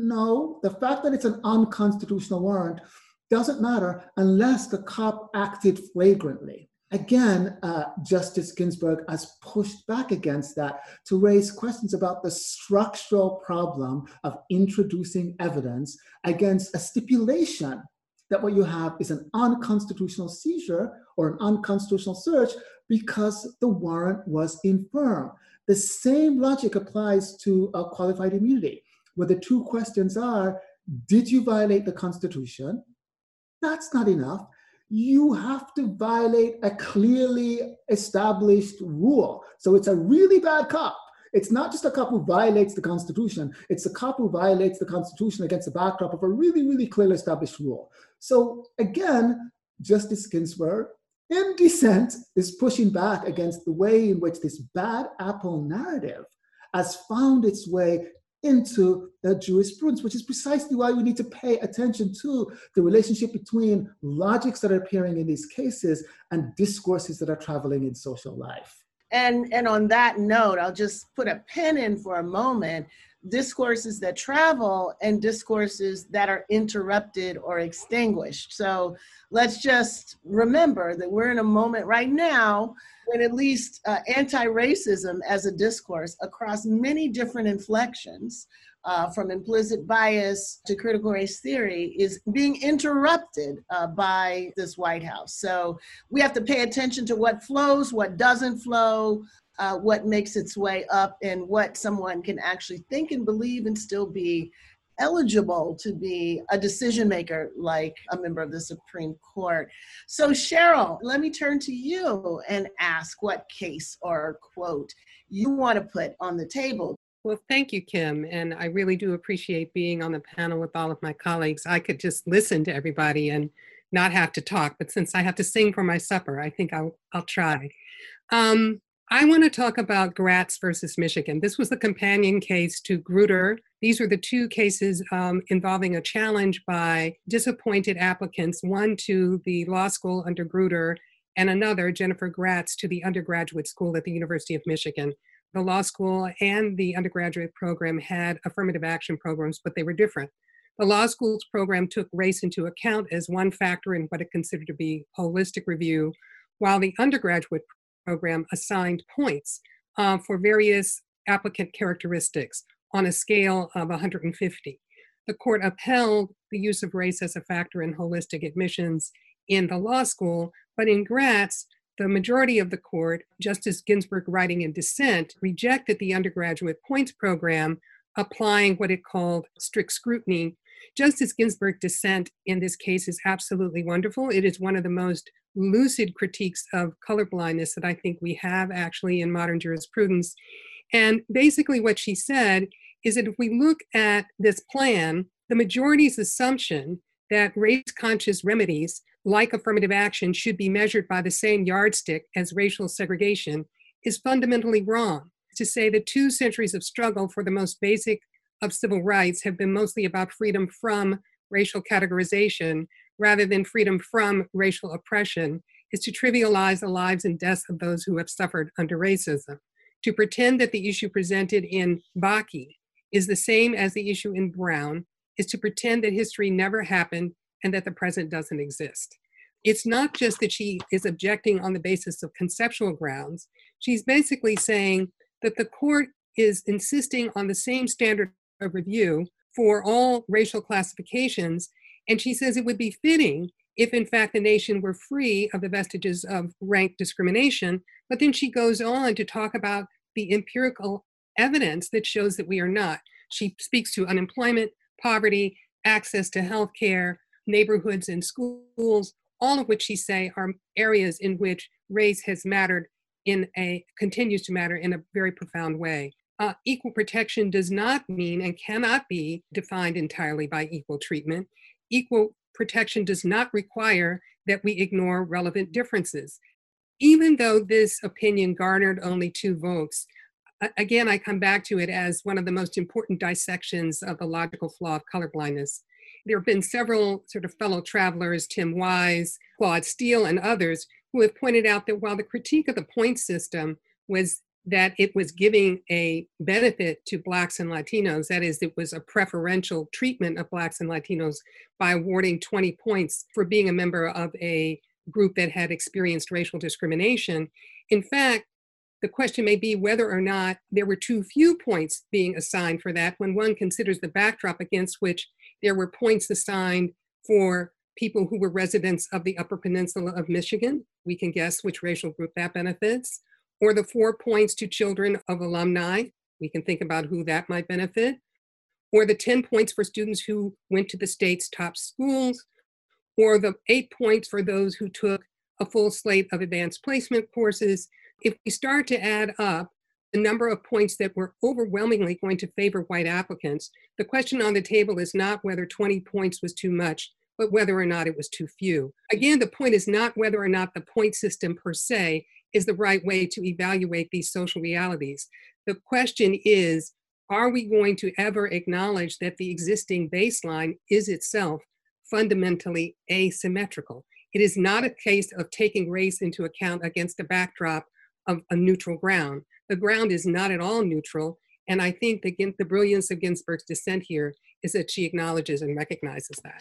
no, the fact that it's an unconstitutional warrant doesn't matter unless the cop acted flagrantly. Again, uh, Justice Ginsburg has pushed back against that to raise questions about the structural problem of introducing evidence against a stipulation that what you have is an unconstitutional seizure or an unconstitutional search because the warrant was infirm. The same logic applies to uh, qualified immunity, where the two questions are, did you violate the Constitution? That's not enough. You have to violate a clearly established rule. So it's a really bad cop. It's not just a cop who violates the Constitution. It's a cop who violates the Constitution against the backdrop of a really, really clearly established rule. So again, Justice Ginsburg, in dissent, is pushing back against the way in which this bad apple narrative has found its way into the jurisprudence, which is precisely why we need to pay attention to the relationship between logics that are appearing in these cases and discourses that are traveling in social life. And, and on that note, I'll just put a pin in for a moment. Discourses that travel and discourses that are interrupted or extinguished. So let's just remember that we're in a moment right now when at least uh, anti-racism as a discourse across many different inflections, uh, from implicit bias to critical race theory, is being interrupted uh, by this White House. So we have to pay attention to what flows, what doesn't flow, Uh, what makes its way up, and what someone can actually think and believe and still be eligible to be a decision maker like a member of the Supreme Court. So Cheryl, let me turn to you and ask what case or quote you want to put on the table. Well, thank you, Kim. And I really do appreciate being on the panel with all of my colleagues. I could just listen to everybody and not have to talk, but since I have to sing for my supper, I think I'll, I'll try. Um, I want to talk about Gratz versus Michigan. This was the companion case to Grutter. These were the two cases um, involving a challenge by disappointed applicants, one to the law school under Grutter and another, Jennifer Gratz, to the undergraduate school at the University of Michigan. The law school and the undergraduate program had affirmative action programs, but they were different. The law school's program took race into account as one factor in what it considered to be holistic review, while the undergraduate program assigned points uh, for various applicant characteristics on a scale of one hundred fifty. The court upheld the use of race as a factor in holistic admissions in the law school, but in Gratz, the majority of the court, Justice Ginsburg writing in dissent, rejected the undergraduate points program, applying what it called strict scrutiny. Justice Ginsburg's dissent in this case is absolutely wonderful. It is one of the most lucid critiques of colorblindness that I think we have actually in modern jurisprudence. And basically what she said is that if we look at this plan, the majority's assumption that race-conscious remedies like affirmative action should be measured by the same yardstick as racial segregation is fundamentally wrong. To say that two centuries of struggle for the most basic of civil rights have been mostly about freedom from racial categorization rather than freedom from racial oppression is to trivialize the lives and deaths of those who have suffered under racism. To pretend that the issue presented in Bakke is the same as the issue in Brown is to pretend that history never happened and that the present doesn't exist. It's not just that she is objecting on the basis of conceptual grounds. She's basically saying that the court is insisting on the same standard of review for all racial classifications. And she says it would be fitting if in fact the nation were free of the vestiges of rank discrimination. But then she goes on to talk about the empirical evidence that shows that we are not. She speaks to unemployment, poverty, access to health care, neighborhoods and schools, all of which she say are areas in which race has mattered in a, continues to matter in a very profound way. Uh, equal protection does not mean and cannot be defined entirely by equal treatment. Equal protection does not require that we ignore relevant differences. Even though this opinion garnered only two votes, again, I come back to it as one of the most important dissections of the logical flaw of colorblindness. There have been several sort of fellow travelers, Tim Wise, Claude Steele, and others, who have pointed out that while the critique of the point system was that it was giving a benefit to Blacks and Latinos, that is, it was a preferential treatment of Blacks and Latinos by awarding twenty points for being a member of a group that had experienced racial discrimination. In fact, the question may be whether or not there were too few points being assigned for that when one considers the backdrop against which there were points assigned for people who were residents of the Upper Peninsula of Michigan. We can guess which racial group that benefits. Or the four points to children of alumni. We can think about who that might benefit. Or the ten points for students who went to the state's top schools. Or the eight points for those who took a full slate of advanced placement courses. If we start to add up the number of points that were overwhelmingly going to favor white applicants, the question on the table is not whether twenty points was too much, but whether or not it was too few. Again, the point is not whether or not the point system per se is the right way to evaluate these social realities. The question is, are we going to ever acknowledge that the existing baseline is itself fundamentally asymmetrical? It is not a case of taking race into account against a backdrop of a neutral ground. The ground is not at all neutral. And I think that the brilliance of Ginsburg's dissent here is that she acknowledges and recognizes that.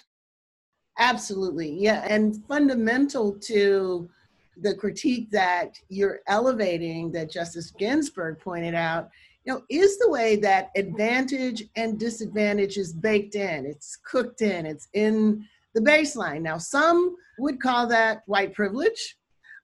Absolutely, yeah. And fundamental to the critique that you're elevating, that Justice Ginsburg pointed out, you know, is the way that advantage and disadvantage is baked in. It's cooked in, it's in the baseline. Now, some would call that white privilege.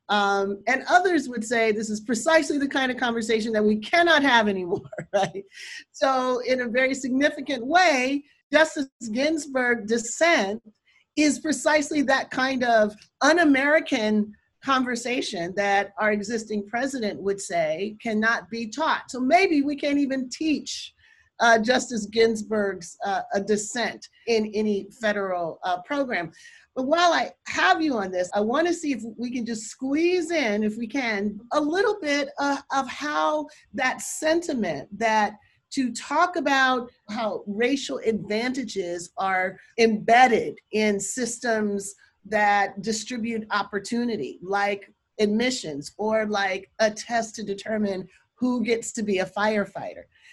Um, and others would say this is precisely the kind of conversation that we cannot have anymore, right? So in a very significant way, Justice Ginsburg's dissent is precisely that kind of un-American conversation that our existing president would say cannot be taught. So maybe we can't even teach uh, Justice Ginsburg's uh, a dissent in any federal uh, program. But while I have you on this, I want to see if we can just squeeze in, if we can, a little bit uh, of how that sentiment that to talk about how racial advantages are embedded in systems that distribute opportunity, like admissions or like a test to determine who gets to be a firefighter.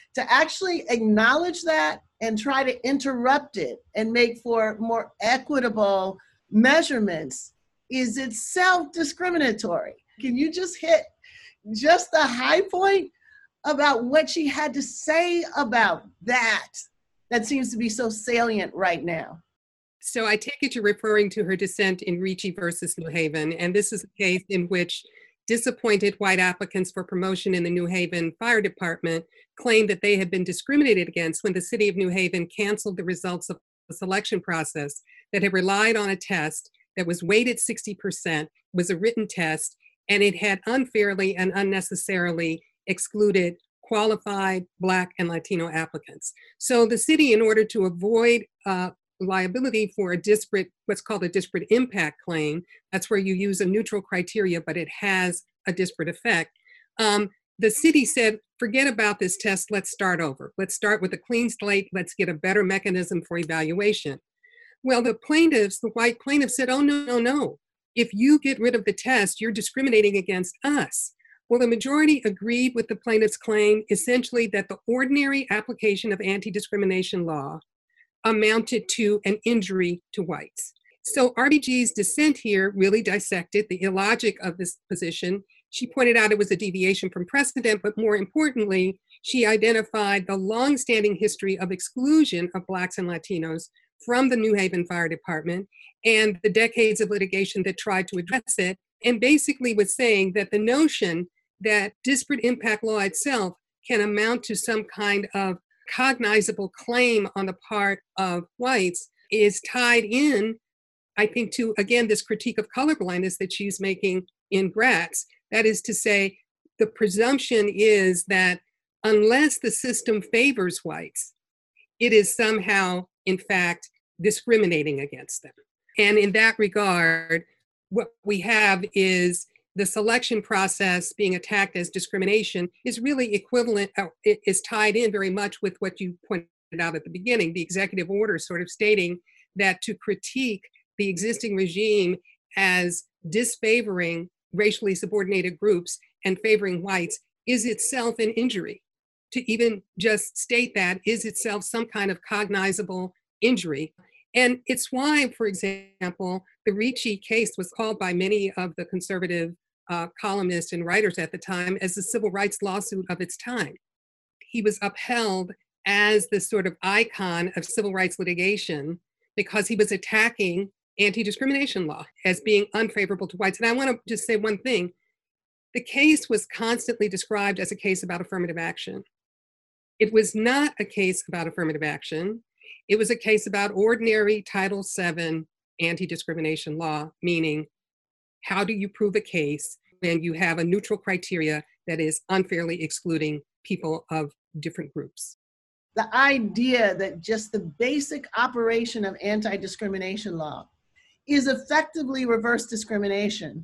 to actually acknowledge that and try to interrupt it and make for more equitable measurements is itself discriminatory. Can you just hit just the high point about what she had to say about that? That seems to be so salient right now. So I take it you're referring to her dissent in Ricci versus New Haven, and this is a case in which disappointed white applicants for promotion in the New Haven Fire Department claimed that they had been discriminated against when the city of New Haven canceled the results of the selection process that had relied on a test that was weighted sixty percent, was a written test, and it had unfairly and unnecessarily excluded qualified Black and Latino applicants. So the city, in order to avoid uh, liability for a disparate, what's called a disparate impact claim, that's where you use a neutral criteria, but it has a disparate effect. Um, the city said, forget about this test, let's start over. Let's start with a clean slate, let's get a better mechanism for evaluation. Well, the plaintiffs, the white plaintiffs said, oh, no, no, no. If you get rid of the test, you're discriminating against us. Well, the majority agreed with the plaintiff's claim, essentially that the ordinary application of anti-discrimination law amounted to an injury to whites. So R B G's dissent here really dissected the illogic of this position. She pointed out it was a deviation from precedent, but more importantly, she identified the longstanding history of exclusion of Blacks and Latinos from the New Haven Fire Department and the decades of litigation that tried to address it, and basically was saying that the notion that disparate impact law itself can amount to some kind of cognizable claim on the part of whites is tied in, I think, to, again, this critique of colorblindness that she's making in Gratz. That is to say, the presumption is that unless the system favors whites, it is somehow, in fact, discriminating against them. And in that regard, what we have is the selection process being attacked as discrimination is really equivalent, uh, it is tied in very much with what you pointed out at the beginning, the executive order sort of stating that to critique the existing regime as disfavoring racially subordinated groups and favoring whites is itself an injury. To even just state that is itself some kind of cognizable injury. And it's why, for example, the Ricci case was called by many of the conservative uh, columnists and writers at the time as the civil rights lawsuit of its time. He was upheld as the sort of icon of civil rights litigation because he was attacking anti-discrimination law as being unfavorable to whites. And I want to just say one thing. The case was constantly described as a case about affirmative action. It was not a case about affirmative action. It was a case about ordinary Title seven anti-discrimination law, meaning how do you prove a case when you have a neutral criteria that is unfairly excluding people of different groups? The idea that just the basic operation of anti-discrimination law is effectively reverse discrimination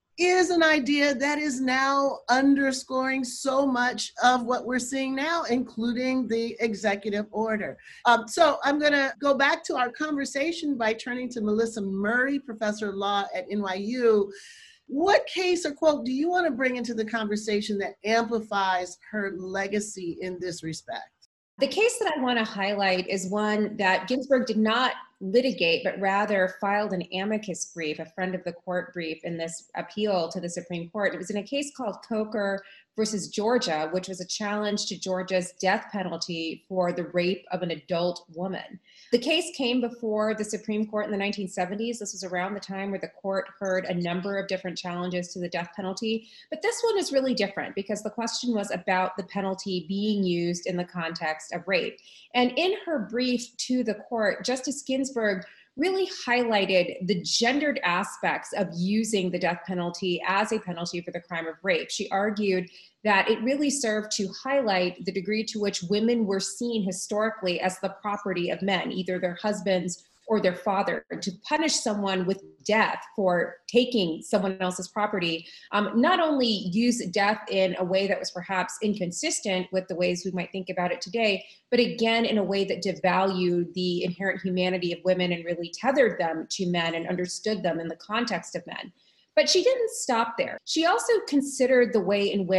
is an idea that is now underscoring so much of what we're seeing now, including the executive order. Um, so I'm gonna go back to our conversation by turning to Melissa Murray, professor of law at N Y U. What case or quote do you wanna bring into the conversation that amplifies her legacy in this respect? The case that I want to highlight is one that Ginsburg did not litigate, but rather filed an amicus brief, a friend of the court brief, in this appeal to the Supreme Court. It was in a case called Coker versus Georgia, which was a challenge to Georgia's death penalty for the rape of an adult woman. The case came before the Supreme Court in the nineteen seventies. This was around the time where the court heard a number of different challenges to the death penalty. But this one is really different because the question was about the penalty being used in the context of rape. And in her brief to the court, Justice Ginsburg really highlighted the gendered aspects of using the death penalty as a penalty for the crime of rape. She argued that it really served to highlight the degree to which women were seen historically as the property of men, either their husbands or their father. To punish someone with death for taking someone else's property, um, not only use death in a way that was perhaps inconsistent with the ways we might think about it today, but again, in a way that devalued the inherent humanity of women and really tethered them to men and understood them in the context of men. But she didn't stop there. She also considered the way in which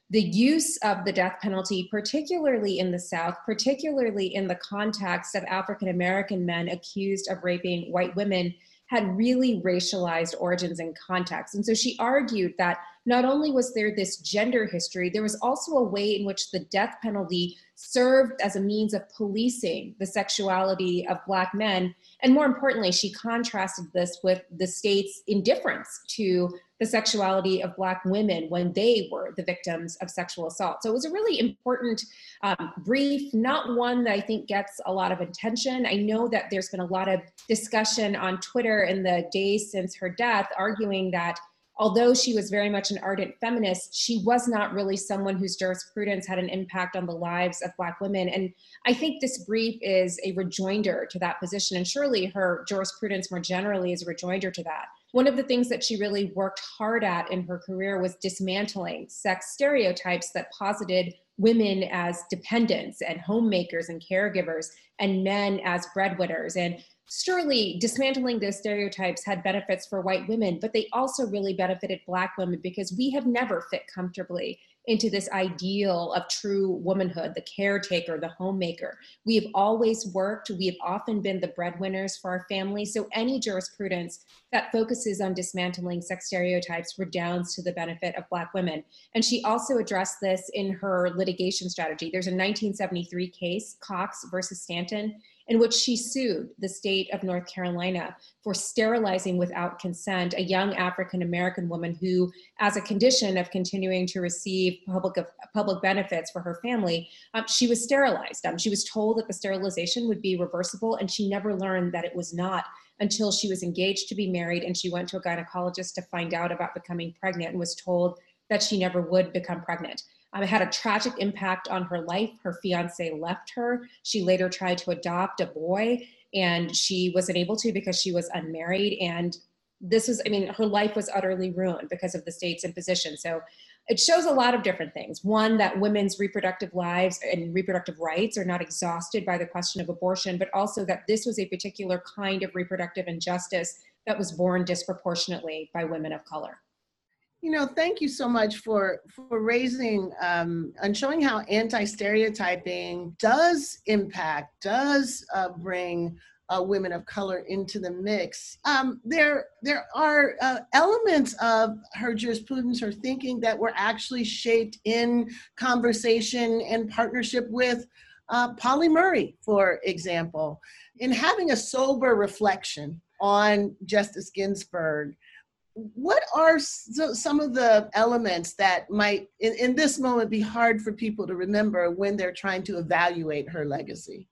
the use of the death penalty, particularly in the South, particularly in the context of African American men accused of raping white women, had really racialized origins and context. And so she argued that not only was there this gender history, there was also a way in which the death penalty served as a means of policing the sexuality of Black men. And more importantly, she contrasted this with the state's indifference to the sexuality of Black women when they were the victims of sexual assault. So it was a really important um, brief, not one that I think gets a lot of attention. I know that there's been a lot of discussion on Twitter in the days since her death, arguing that although she was very much an ardent feminist, she was not really someone whose jurisprudence had an impact on the lives of Black women. And I think this brief is a rejoinder to that position, and surely her jurisprudence more generally is a rejoinder to that. One of the things that she really worked hard at in her career was dismantling sex stereotypes that posited women as dependents and homemakers and caregivers and men as breadwinners. And surely dismantling those stereotypes had benefits for white women, but they also really benefited Black women because we have never fit comfortably into this ideal of true womanhood, the caretaker, the homemaker. We have always worked, we have often been the breadwinners for our family. So any jurisprudence that focuses on dismantling sex stereotypes redounds to the benefit of Black women. And she also addressed this in her litigation strategy. There's a nineteen seventy-three case, Cox versus Stanton, in which she sued the state of North Carolina for sterilizing without consent a young African-American woman who, as a condition of continuing to receive public, public benefits for her family, um, she was sterilized. Um, she was told that the sterilization would be reversible, and she never learned that it was not until she was engaged to be married and she went to a gynecologist to find out about becoming pregnant and was told that she never would become pregnant. Um, it had a tragic impact on her life. Her fiance left her. She later tried to adopt a boy, and she wasn't able to because she was unmarried. And this was, I mean, her life was utterly ruined because of the state's imposition. So it shows a lot of different things. One, that women's reproductive lives and reproductive rights are not exhausted by the question of abortion, but also that this was a particular kind of reproductive injustice that was borne disproportionately by women of color. You know, thank you so much for, for raising um, and showing how anti-stereotyping does impact, does uh, bring uh, women of color into the mix. Um, there, there are uh, elements of her jurisprudence, her thinking, that were actually shaped in conversation and partnership with uh, Pauli Murray, for example. In having a sober reflection on Justice Ginsburg, what are some of the elements that might, in, in this moment, be hard for people to remember when they're trying to evaluate her legacy?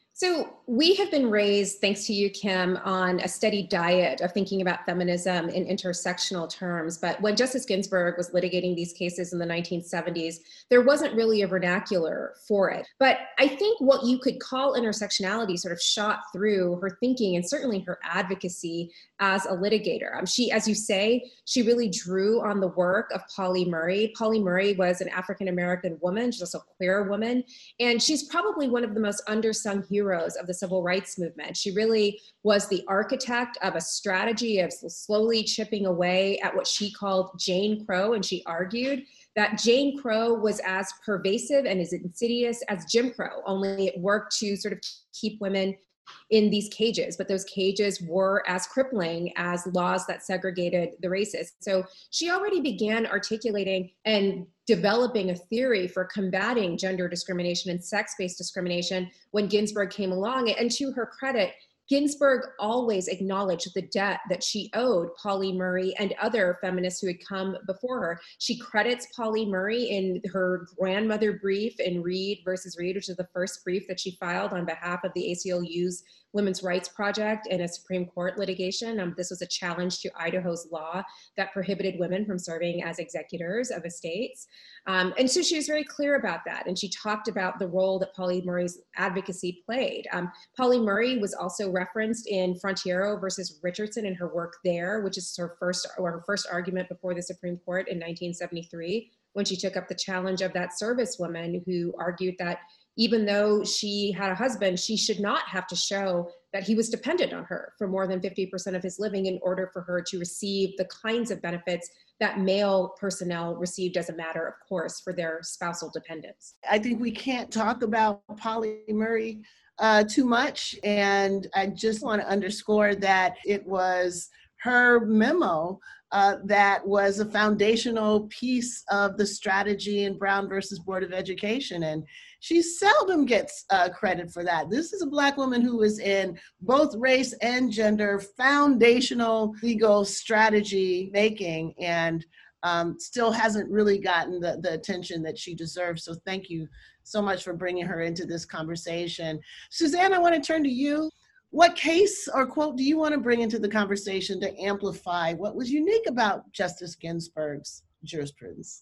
So we have been raised, thanks to you, Kim, on a steady diet of thinking about feminism in intersectional terms. But when Justice Ginsburg was litigating these cases in the nineteen seventies, there wasn't really a vernacular for it. But I think what you could call intersectionality sort of shot through her thinking and certainly her advocacy as a litigator. Um, she, as you say, she really drew on the work of Pauli Murray. Pauli Murray was an African-American woman. She's also a queer woman. And she's probably one of the most undersung heroes of the civil rights movement. She really was the architect of a strategy of slowly chipping away at what she called Jane Crow. And she argued that Jane Crow was as pervasive and as insidious as Jim Crow, only it worked to sort of keep women in these cages, but those cages were as crippling as laws that segregated the races. So she already began articulating and developing a theory for combating gender discrimination and sex-based discrimination when Ginsburg came along. And to her credit, Ginsburg always acknowledged the debt that she owed Pauli Murray and other feminists who had come before her. She credits Pauli Murray in her grandmother brief in Reed versus Reed, which is the first brief that she filed on behalf of the A C L U's Women's Rights Project in a Supreme Court litigation. Um, this was a challenge to Idaho's law that prohibited women from serving as executors of estates. Um, and so she was very clear about that. And she talked about the role that Pauli Murray's advocacy played. Um, Pauli Murray was also referenced in Frontiero versus Richardson in her work there, which is her first, or her first argument before the Supreme Court in nineteen seventy-three, when she took up the challenge of that servicewoman who argued that even though she had a husband, she should not have to show that he was dependent on her for more than fifty percent of his living in order for her to receive the kinds of benefits that male personnel received as a matter of course for their spousal dependents. I think we can't talk about Pauli Murray uh, too much. And I just want to underscore that it was her memo uh, that was a foundational piece of the strategy in Brown versus Board of Education. And she seldom gets uh, credit for that. This is a Black woman who is in both race and gender foundational legal strategy making, and um, still hasn't really gotten the, the attention that she deserves. So thank you so much for bringing her into this conversation. Suzanne, I want to turn to you. What case or quote do you want to bring into the conversation to amplify what was unique about Justice Ginsburg's jurisprudence?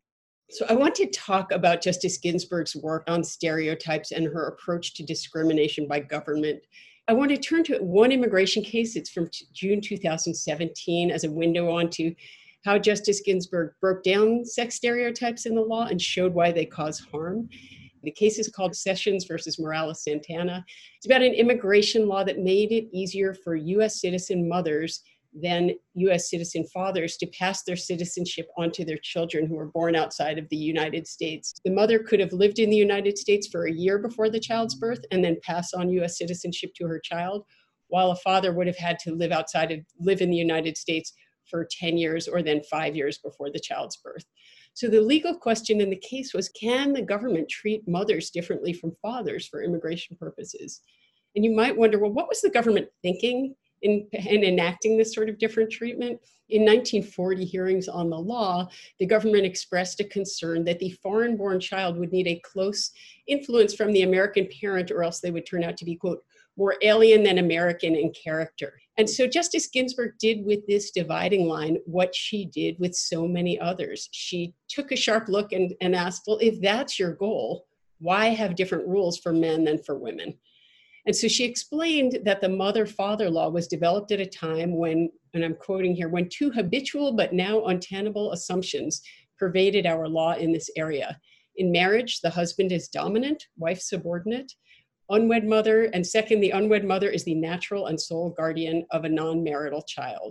So I want to talk about Justice Ginsburg's work on stereotypes and her approach to discrimination by government. I want to turn to one immigration case. It's from June two thousand seventeen as a window onto how Justice Ginsburg broke down sex stereotypes in the law and showed why they cause harm. The case is called Sessions versus Morales-Santana. It's about an immigration law that made it easier for U S citizen mothers than U S citizen fathers to pass their citizenship onto their children who were born outside of the United States. The mother could have lived in the United States for a year before the child's birth and then pass on U S citizenship to her child, while a father would have had to live outside of, live in the United States for ten years or then five years before the child's birth. So the legal question in the case was, can the government treat mothers differently from fathers for immigration purposes? And you might wonder, well, what was the government thinking in, in enacting this sort of different treatment? In nineteen forty hearings on the law, the government expressed a concern that the foreign-born child would need a close influence from the American parent, or else they would turn out to be, quote, more alien than American in character. And so Justice Ginsburg did with this dividing line what she did with so many others. She took a sharp look and, and asked, well, if that's your goal, why have different rules for men than for women? And so she explained that the mother-father law was developed at a time when, and I'm quoting here, when two habitual but now untenable assumptions pervaded our law in this area. In marriage, the husband is dominant, wife subordinate. Unwed mother, and second, the unwed mother is the natural and sole guardian of a non-marital child.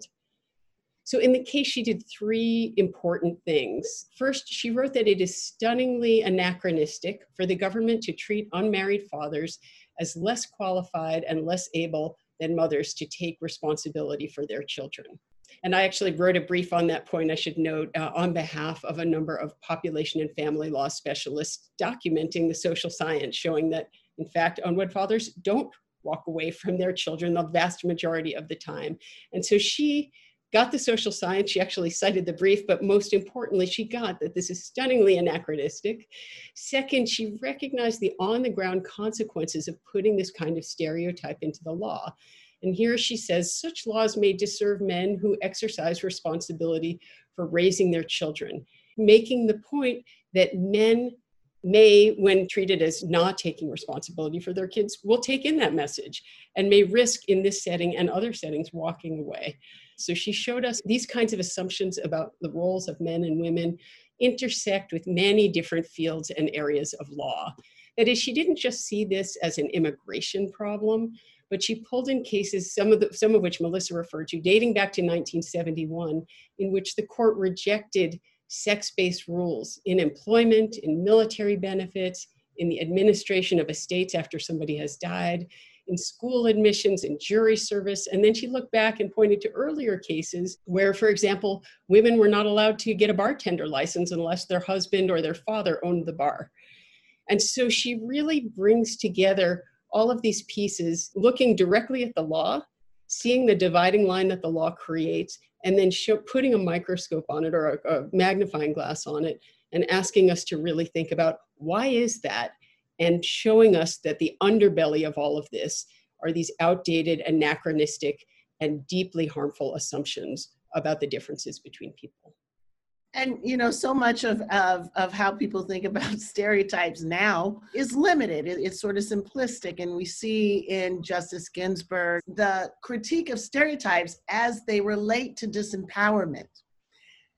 So in the case, she did three important things. First, she wrote that it is stunningly anachronistic for the government to treat unmarried fathers as less qualified and less able than mothers to take responsibility for their children. And I actually wrote a brief on that point, I should note, uh, on behalf of a number of population and family law specialists documenting the social science, showing that in fact, unwed fathers don't walk away from their children the vast majority of the time. And so she got the social science, she actually cited the brief, but most importantly, she got that this is stunningly anachronistic. Second, she recognized the on-the-ground consequences of putting this kind of stereotype into the law. And here she says, such laws may disserve men who exercise responsibility for raising their children, making the point that men may, when treated as not taking responsibility for their kids, will take in that message and may risk in this setting and other settings walking away. So she showed us these kinds of assumptions about the roles of men and women intersect with many different fields and areas of law. That is, she didn't just see this as an immigration problem, but she pulled in cases, some of, the, some of which Melissa referred to, dating back to nineteen seventy-one, in which the court rejected sex-based rules in employment, in military benefits, in the administration of estates after somebody has died, in school admissions, in jury service. And then she looked back and pointed to earlier cases where, for example, women were not allowed to get a bartender license unless their husband or their father owned the bar. And so she really brings together all of these pieces, looking directly at the law, seeing the dividing line that the law creates, and then show, putting a microscope on it or a, a magnifying glass on it and asking us to really think about why is that, and showing us that the underbelly of all of this are these outdated, anachronistic, and deeply harmful assumptions about the differences between people. And, you know, so much of, of, of how people think about stereotypes now is limited. It, it's sort of simplistic. And we see in Justice Ginsburg the critique of stereotypes as they relate to disempowerment.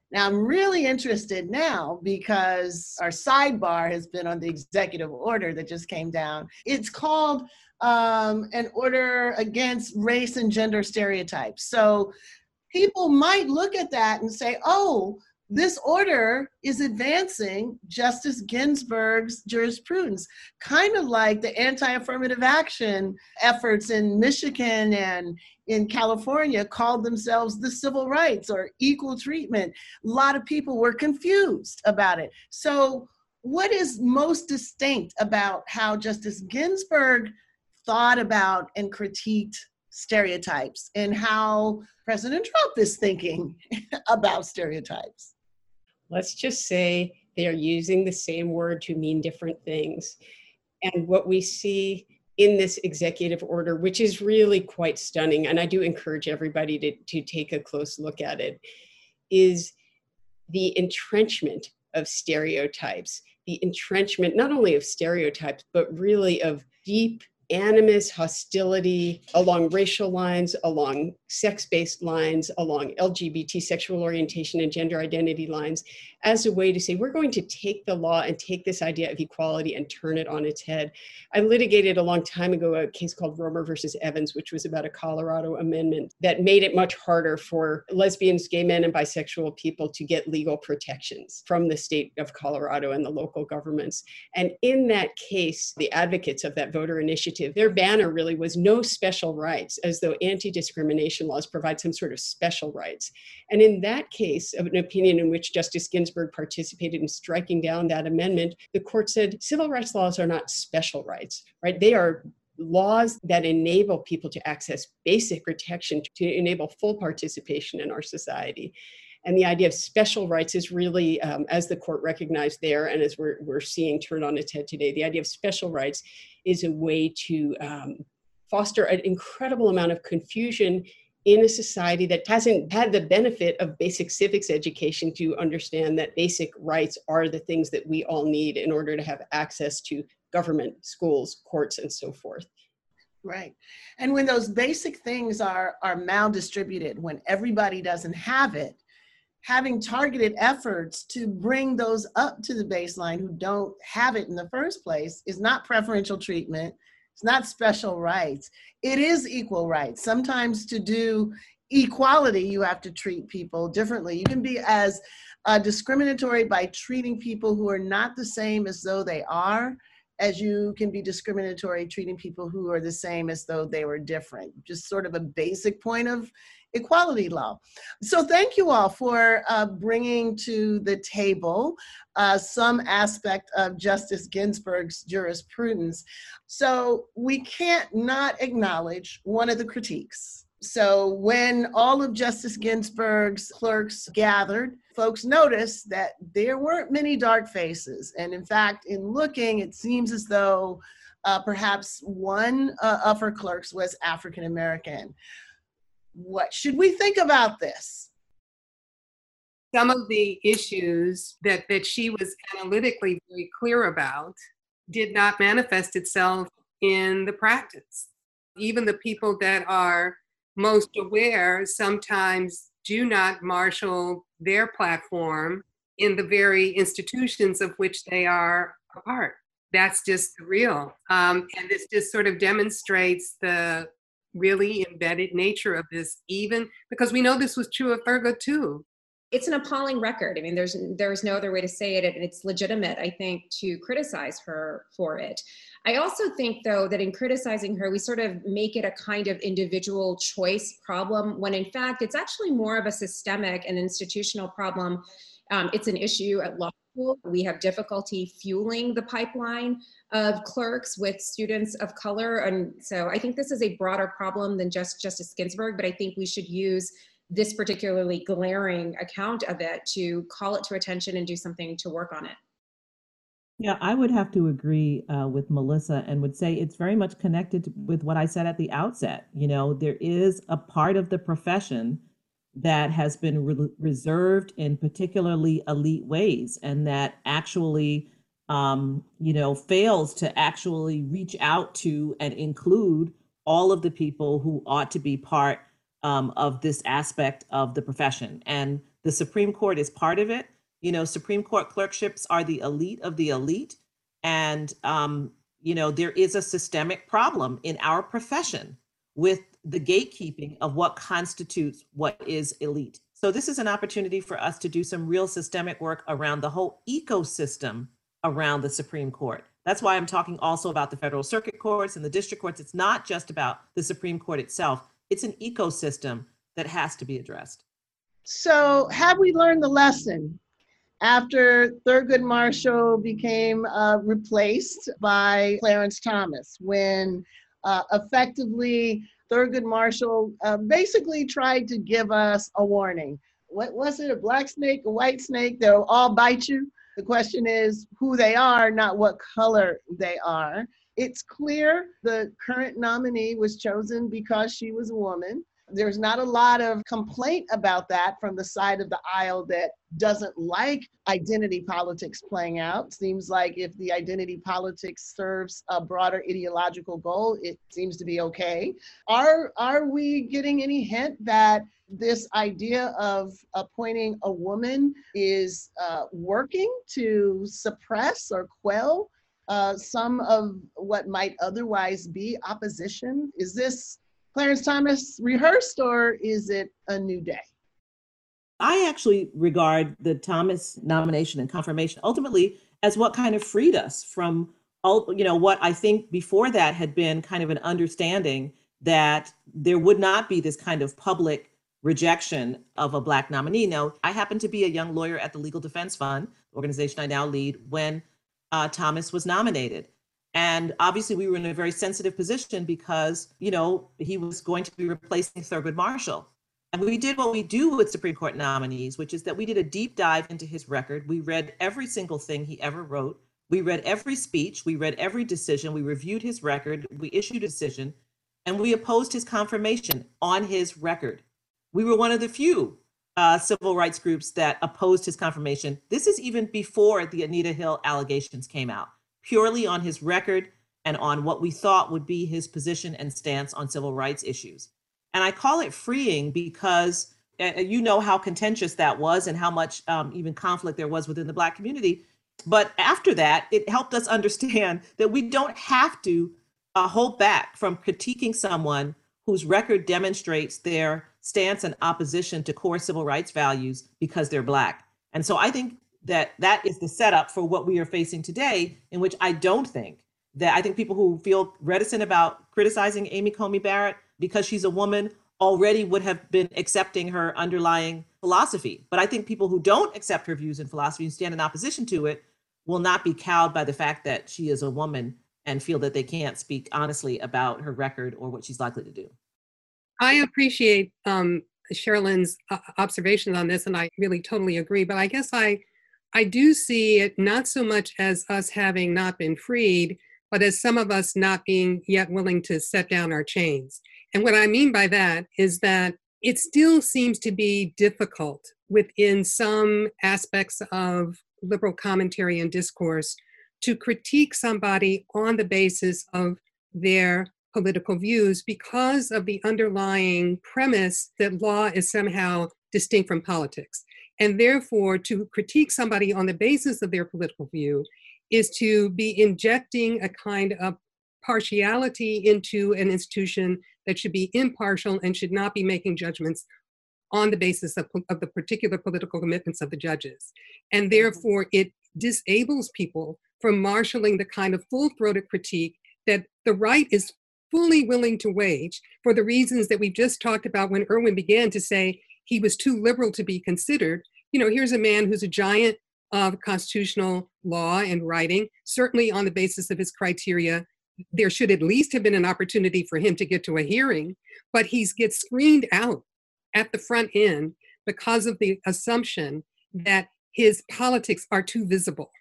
Now, I'm really interested now because our sidebar has been on the executive order that just came down. It's called um, an order against race and gender stereotypes. So people might look at that and say, oh, this order is advancing Justice Ginsburg's jurisprudence, kind of like the anti-affirmative action efforts in Michigan and in California called themselves the civil rights or equal treatment. A lot of people were confused about it. So what is most distinct about how Justice Ginsburg thought about and critiqued stereotypes and how President Trump is thinking about stereotypes? Let's just say they are using the same word to mean different things. And what we see in this executive order, which is really quite stunning, and I do encourage everybody to, to take a close look at it, is the entrenchment of stereotypes, the entrenchment not only of stereotypes, but really of deep animus, hostility along racial lines, along sex-based lines, along L G B T sexual orientation and gender identity lines, as a way to say, we're going to take the law and take this idea of equality and turn it on its head. I litigated a long time ago a case called Romer versus Evans, which was about a Colorado amendment that made it much harder for lesbians, gay men, and bisexual people to get legal protections from the state of Colorado and the local governments. And in that case, the advocates of that voter initiative, their banner really was no special rights, as though anti-discrimination laws provide some sort of special rights. And in that case, of an opinion in which Justice Ginsburg participated in striking down that amendment, the court said civil rights laws are not special rights, right? They are laws that enable people to access basic protection to enable full participation in our society. And the idea of special rights is really, um, as the court recognized there, and as we're, we're seeing turned on its head today, the idea of special rights is a way to um, foster an incredible amount of confusion in a society that hasn't had the benefit of basic civics education to understand that basic rights are the things that we all need in order to have access to government, schools, courts, and so forth. Right. And when those basic things are, are maldistributed, when everybody doesn't have it, having targeted efforts to bring those up to the baseline who don't have it in the first place is not preferential treatment. It's not special rights. It is equal rights. Sometimes to do equality, you have to treat people differently. You can be as uh, discriminatory by treating people who are not the same as though they are, as you can be discriminatory treating people who are the same as though they were different. Just sort of a basic point of equality law. So thank you all for uh, bringing to the table uh, some aspect of Justice Ginsburg's jurisprudence. So we can't not acknowledge one of the critiques. So when all of Justice Ginsburg's clerks gathered, folks noticed that there weren't many dark faces. And in fact, in looking, it seems as though uh, perhaps one uh, of her clerks was African American. What should we think about this? Some of the issues that, that she was analytically very clear about did not manifest itself in the practice. Even the people that are most aware sometimes do not marshal their platform in the very institutions of which they are a part. That's just real. Um, and this just sort of demonstrates the really embedded nature of this, even because we know this was true of Thurgood too. It's an appalling record. I mean, there's there's no other way to say it, and it's legitimate, I think, to criticize her for it. I also think, though, that in criticizing her, we sort of make it a kind of individual choice problem, when in fact, it's actually more of a systemic and institutional problem. Um, it's an issue at law school. We have difficulty fueling the pipeline of clerks with students of color. And so I think this is a broader problem than just Justice Ginsburg, but I think we should use this particularly glaring account of it to call it to attention and do something to work on it. Yeah, I would have to agree uh, with Melissa and would say it's very much connected with what I said at the outset. You know, there is a part of the profession that has been re- reserved in particularly elite ways, and that actually, um, you know, fails to actually reach out to and include all of the people who ought to be part um, of this aspect of the profession. And The Supreme Court is part of it. You know, Supreme Court clerkships are the elite of the elite. And, um, you know, there is a systemic problem in our profession with the gatekeeping of what constitutes what is elite. So this is an opportunity for us to do some real systemic work around the whole ecosystem around the Supreme Court. That's why I'm talking also about the federal circuit courts and the district courts. It's not just about the Supreme Court itself. It's an ecosystem that has to be addressed. So have we learned the lesson after Thurgood Marshall became uh, replaced by Clarence Thomas, when uh, effectively Thurgood Marshall uh, basically tried to give us a warning? What was it, a black snake, a white snake? They'll all bite you. The question is who they are, not what color they are. It's clear the current nominee was chosen because she was a woman. There's not a lot of complaint about that from the side of the aisle that doesn't like identity politics playing out. Seems like if the identity politics serves a broader ideological goal, it seems to be okay. Are, are we getting any hint that this idea of appointing a woman is uh, working to suppress or quell uh, some of what might otherwise be opposition? Is this Clarence Thomas rehearsed, or is it a new day? I actually regard the Thomas nomination and confirmation ultimately as what kind of freed us from, you know, what I think before that had been kind of an understanding that there would not be this kind of public rejection of a Black nominee. Now, I happened to be a young lawyer at the Legal Defense Fund, organization I now lead, when uh, Thomas was nominated. And obviously we were in a very sensitive position because, you know, he was going to be replacing Thurgood Marshall. And we did what we do with Supreme Court nominees, which is that we did a deep dive into his record. We read every single thing he ever wrote. We read every speech. We read every decision. We reviewed his record. We issued a decision, and we opposed his confirmation on his record. We were one of the few uh, civil rights groups that opposed his confirmation. This is even before the Anita Hill allegations came out, purely on his record and on what we thought would be his position and stance on civil rights issues. And I call it freeing because uh, you know how contentious that was and how much um, even conflict there was within the Black community. But after that, it helped us understand that we don't have to uh, hold back from critiquing someone whose record demonstrates their stance and opposition to core civil rights values because they're Black. And so I think that that is the setup for what we are facing today, in which I don't think that I think people who feel reticent about criticizing Amy Coney Barrett because she's a woman already would have been accepting her underlying philosophy. But I think people who don't accept her views and philosophy and stand in opposition to it will not be cowed by the fact that she is a woman and feel that they can't speak honestly about her record or what she's likely to do. I appreciate um, Sherilyn's uh, observations on this, and I really totally agree. But I guess I, I do see it not so much as us having not been freed, but as some of us not being yet willing to set down our chains. And what I mean by that is that it still seems to be difficult within some aspects of liberal commentary and discourse to critique somebody on the basis of their political views because of the underlying premise that law is somehow distinct from politics. And therefore, to critique somebody on the basis of their political view is to be injecting a kind of partiality into an institution that should be impartial and should not be making judgments on the basis of, of the particular political commitments of the judges. And therefore, it disables people from marshaling the kind of full-throated critique that the right is fully willing to wage for the reasons that we just talked about when Erwin began to say he was too liberal to be considered. You know, here's a man who's a giant of constitutional law and writing, certainly on the basis of his criteria. There should at least have been an opportunity for him to get to a hearing, but he gets screened out at the front end because of the assumption that his politics are too visible.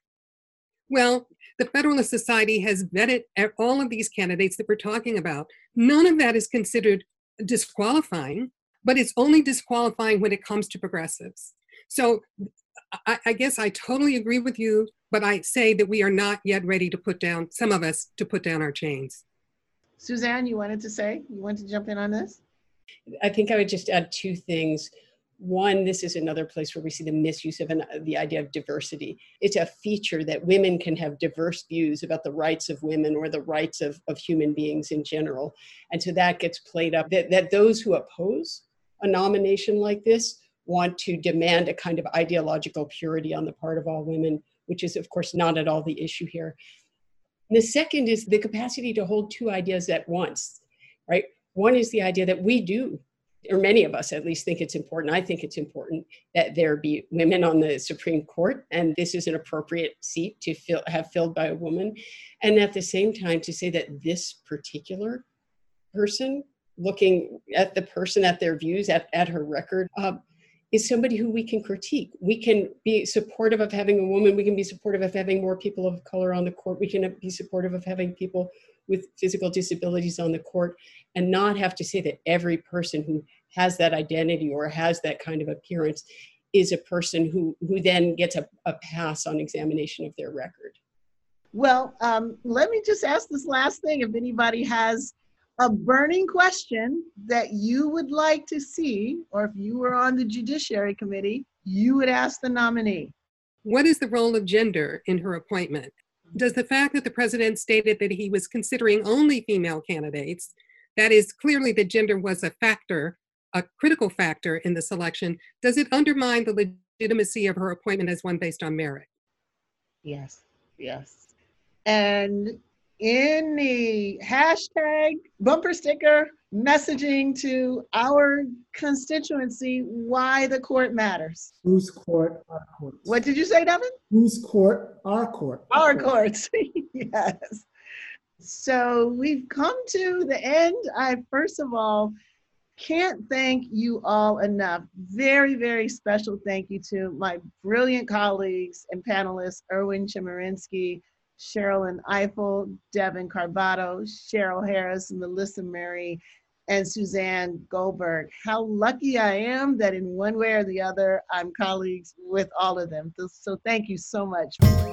Well, the Federalist Society has vetted all of these candidates that we're talking about. None of that is considered disqualifying, but it's only disqualifying when it comes to progressives. So I, I guess I totally agree with you, but I say that we are not yet ready to put down, some of us, to put down our chains. Suzanne, you wanted to say, you wanted to jump in on this? I think I would just add two things. One, this is another place where we see the misuse of an, the idea of diversity. It's a feature that women can have diverse views about the rights of women or the rights of, of human beings in general. And so that gets played up, that, that those who oppose a nomination like this want to demand a kind of ideological purity on the part of all women, which is, of course, not at all the issue here. And the second is the capacity to hold two ideas at once, right? One is the idea that we do, or many of us at least think it's important, I think it's important that there be women on the Supreme Court, and this is an appropriate seat to fill, have filled by a woman. And at the same time, to say that this particular person, looking at the person, at their views, at, at her record, uh, is somebody who we can critique. We can be supportive of having a woman. We can be supportive of having more people of color on the court. We can be supportive of having people with physical disabilities on the court, and not have to say that every person who has that identity or has that kind of appearance is a person who, who then gets a, a pass on examination of their record. Well, um, let me just ask this last thing. If anybody has a burning question that you would like to see, or if you were on the Judiciary Committee, you would ask the nominee. What is the role of gender in her appointment? Does the fact that the president stated that he was considering only female candidates, that is clearly that gender was a factor, a critical factor in the selection, does it undermine the legitimacy of her appointment as one based on merit? Yes, yes. And in the hashtag bumper sticker messaging to our constituency why the court matters. Whose court? Our courts. What did you say, Devin? Whose court? Our court. Our courts. Yes. So we've come to the end. I first of all can't thank you all enough. Very, very special thank you to my brilliant colleagues and panelists, Erwin Chemerinsky, Sherilyn Ifill, Devin Carbato, Cheryl Harris, Melissa Murray, and Suzanne Goldberg. How lucky I am that in one way or the other, I'm colleagues with all of them. So thank you so much.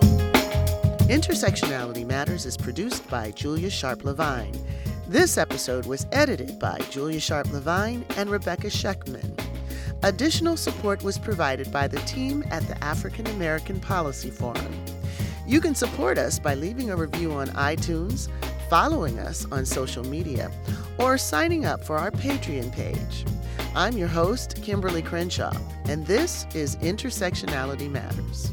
Intersectionality Matters is produced by Julia Sharp-Levine. This episode was edited by Julia Sharp-Levine and Rebecca Scheckman. Additional support was provided by the team at the African American Policy Forum. You can support us by leaving a review on iTunes, following us on social media, or signing up for our Patreon page. I'm your host, Kimberly Crenshaw, and this is Intersectionality Matters.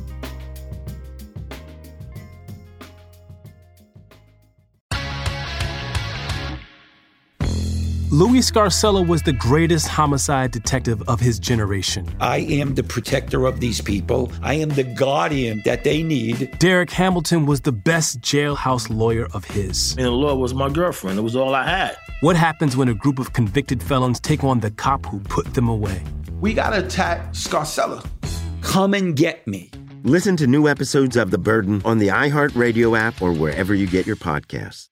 Louis Scarcella was the greatest homicide detective of his generation. I am the protector of these people. I am the guardian that they need. Derek Hamilton was the best jailhouse lawyer of his. And the law was my girlfriend. It was all I had. What happens when a group of convicted felons take on the cop who put them away? We gotta attack Scarcella. Come and get me. Listen to new episodes of The Burden on the iHeartRadio app or wherever you get your podcasts.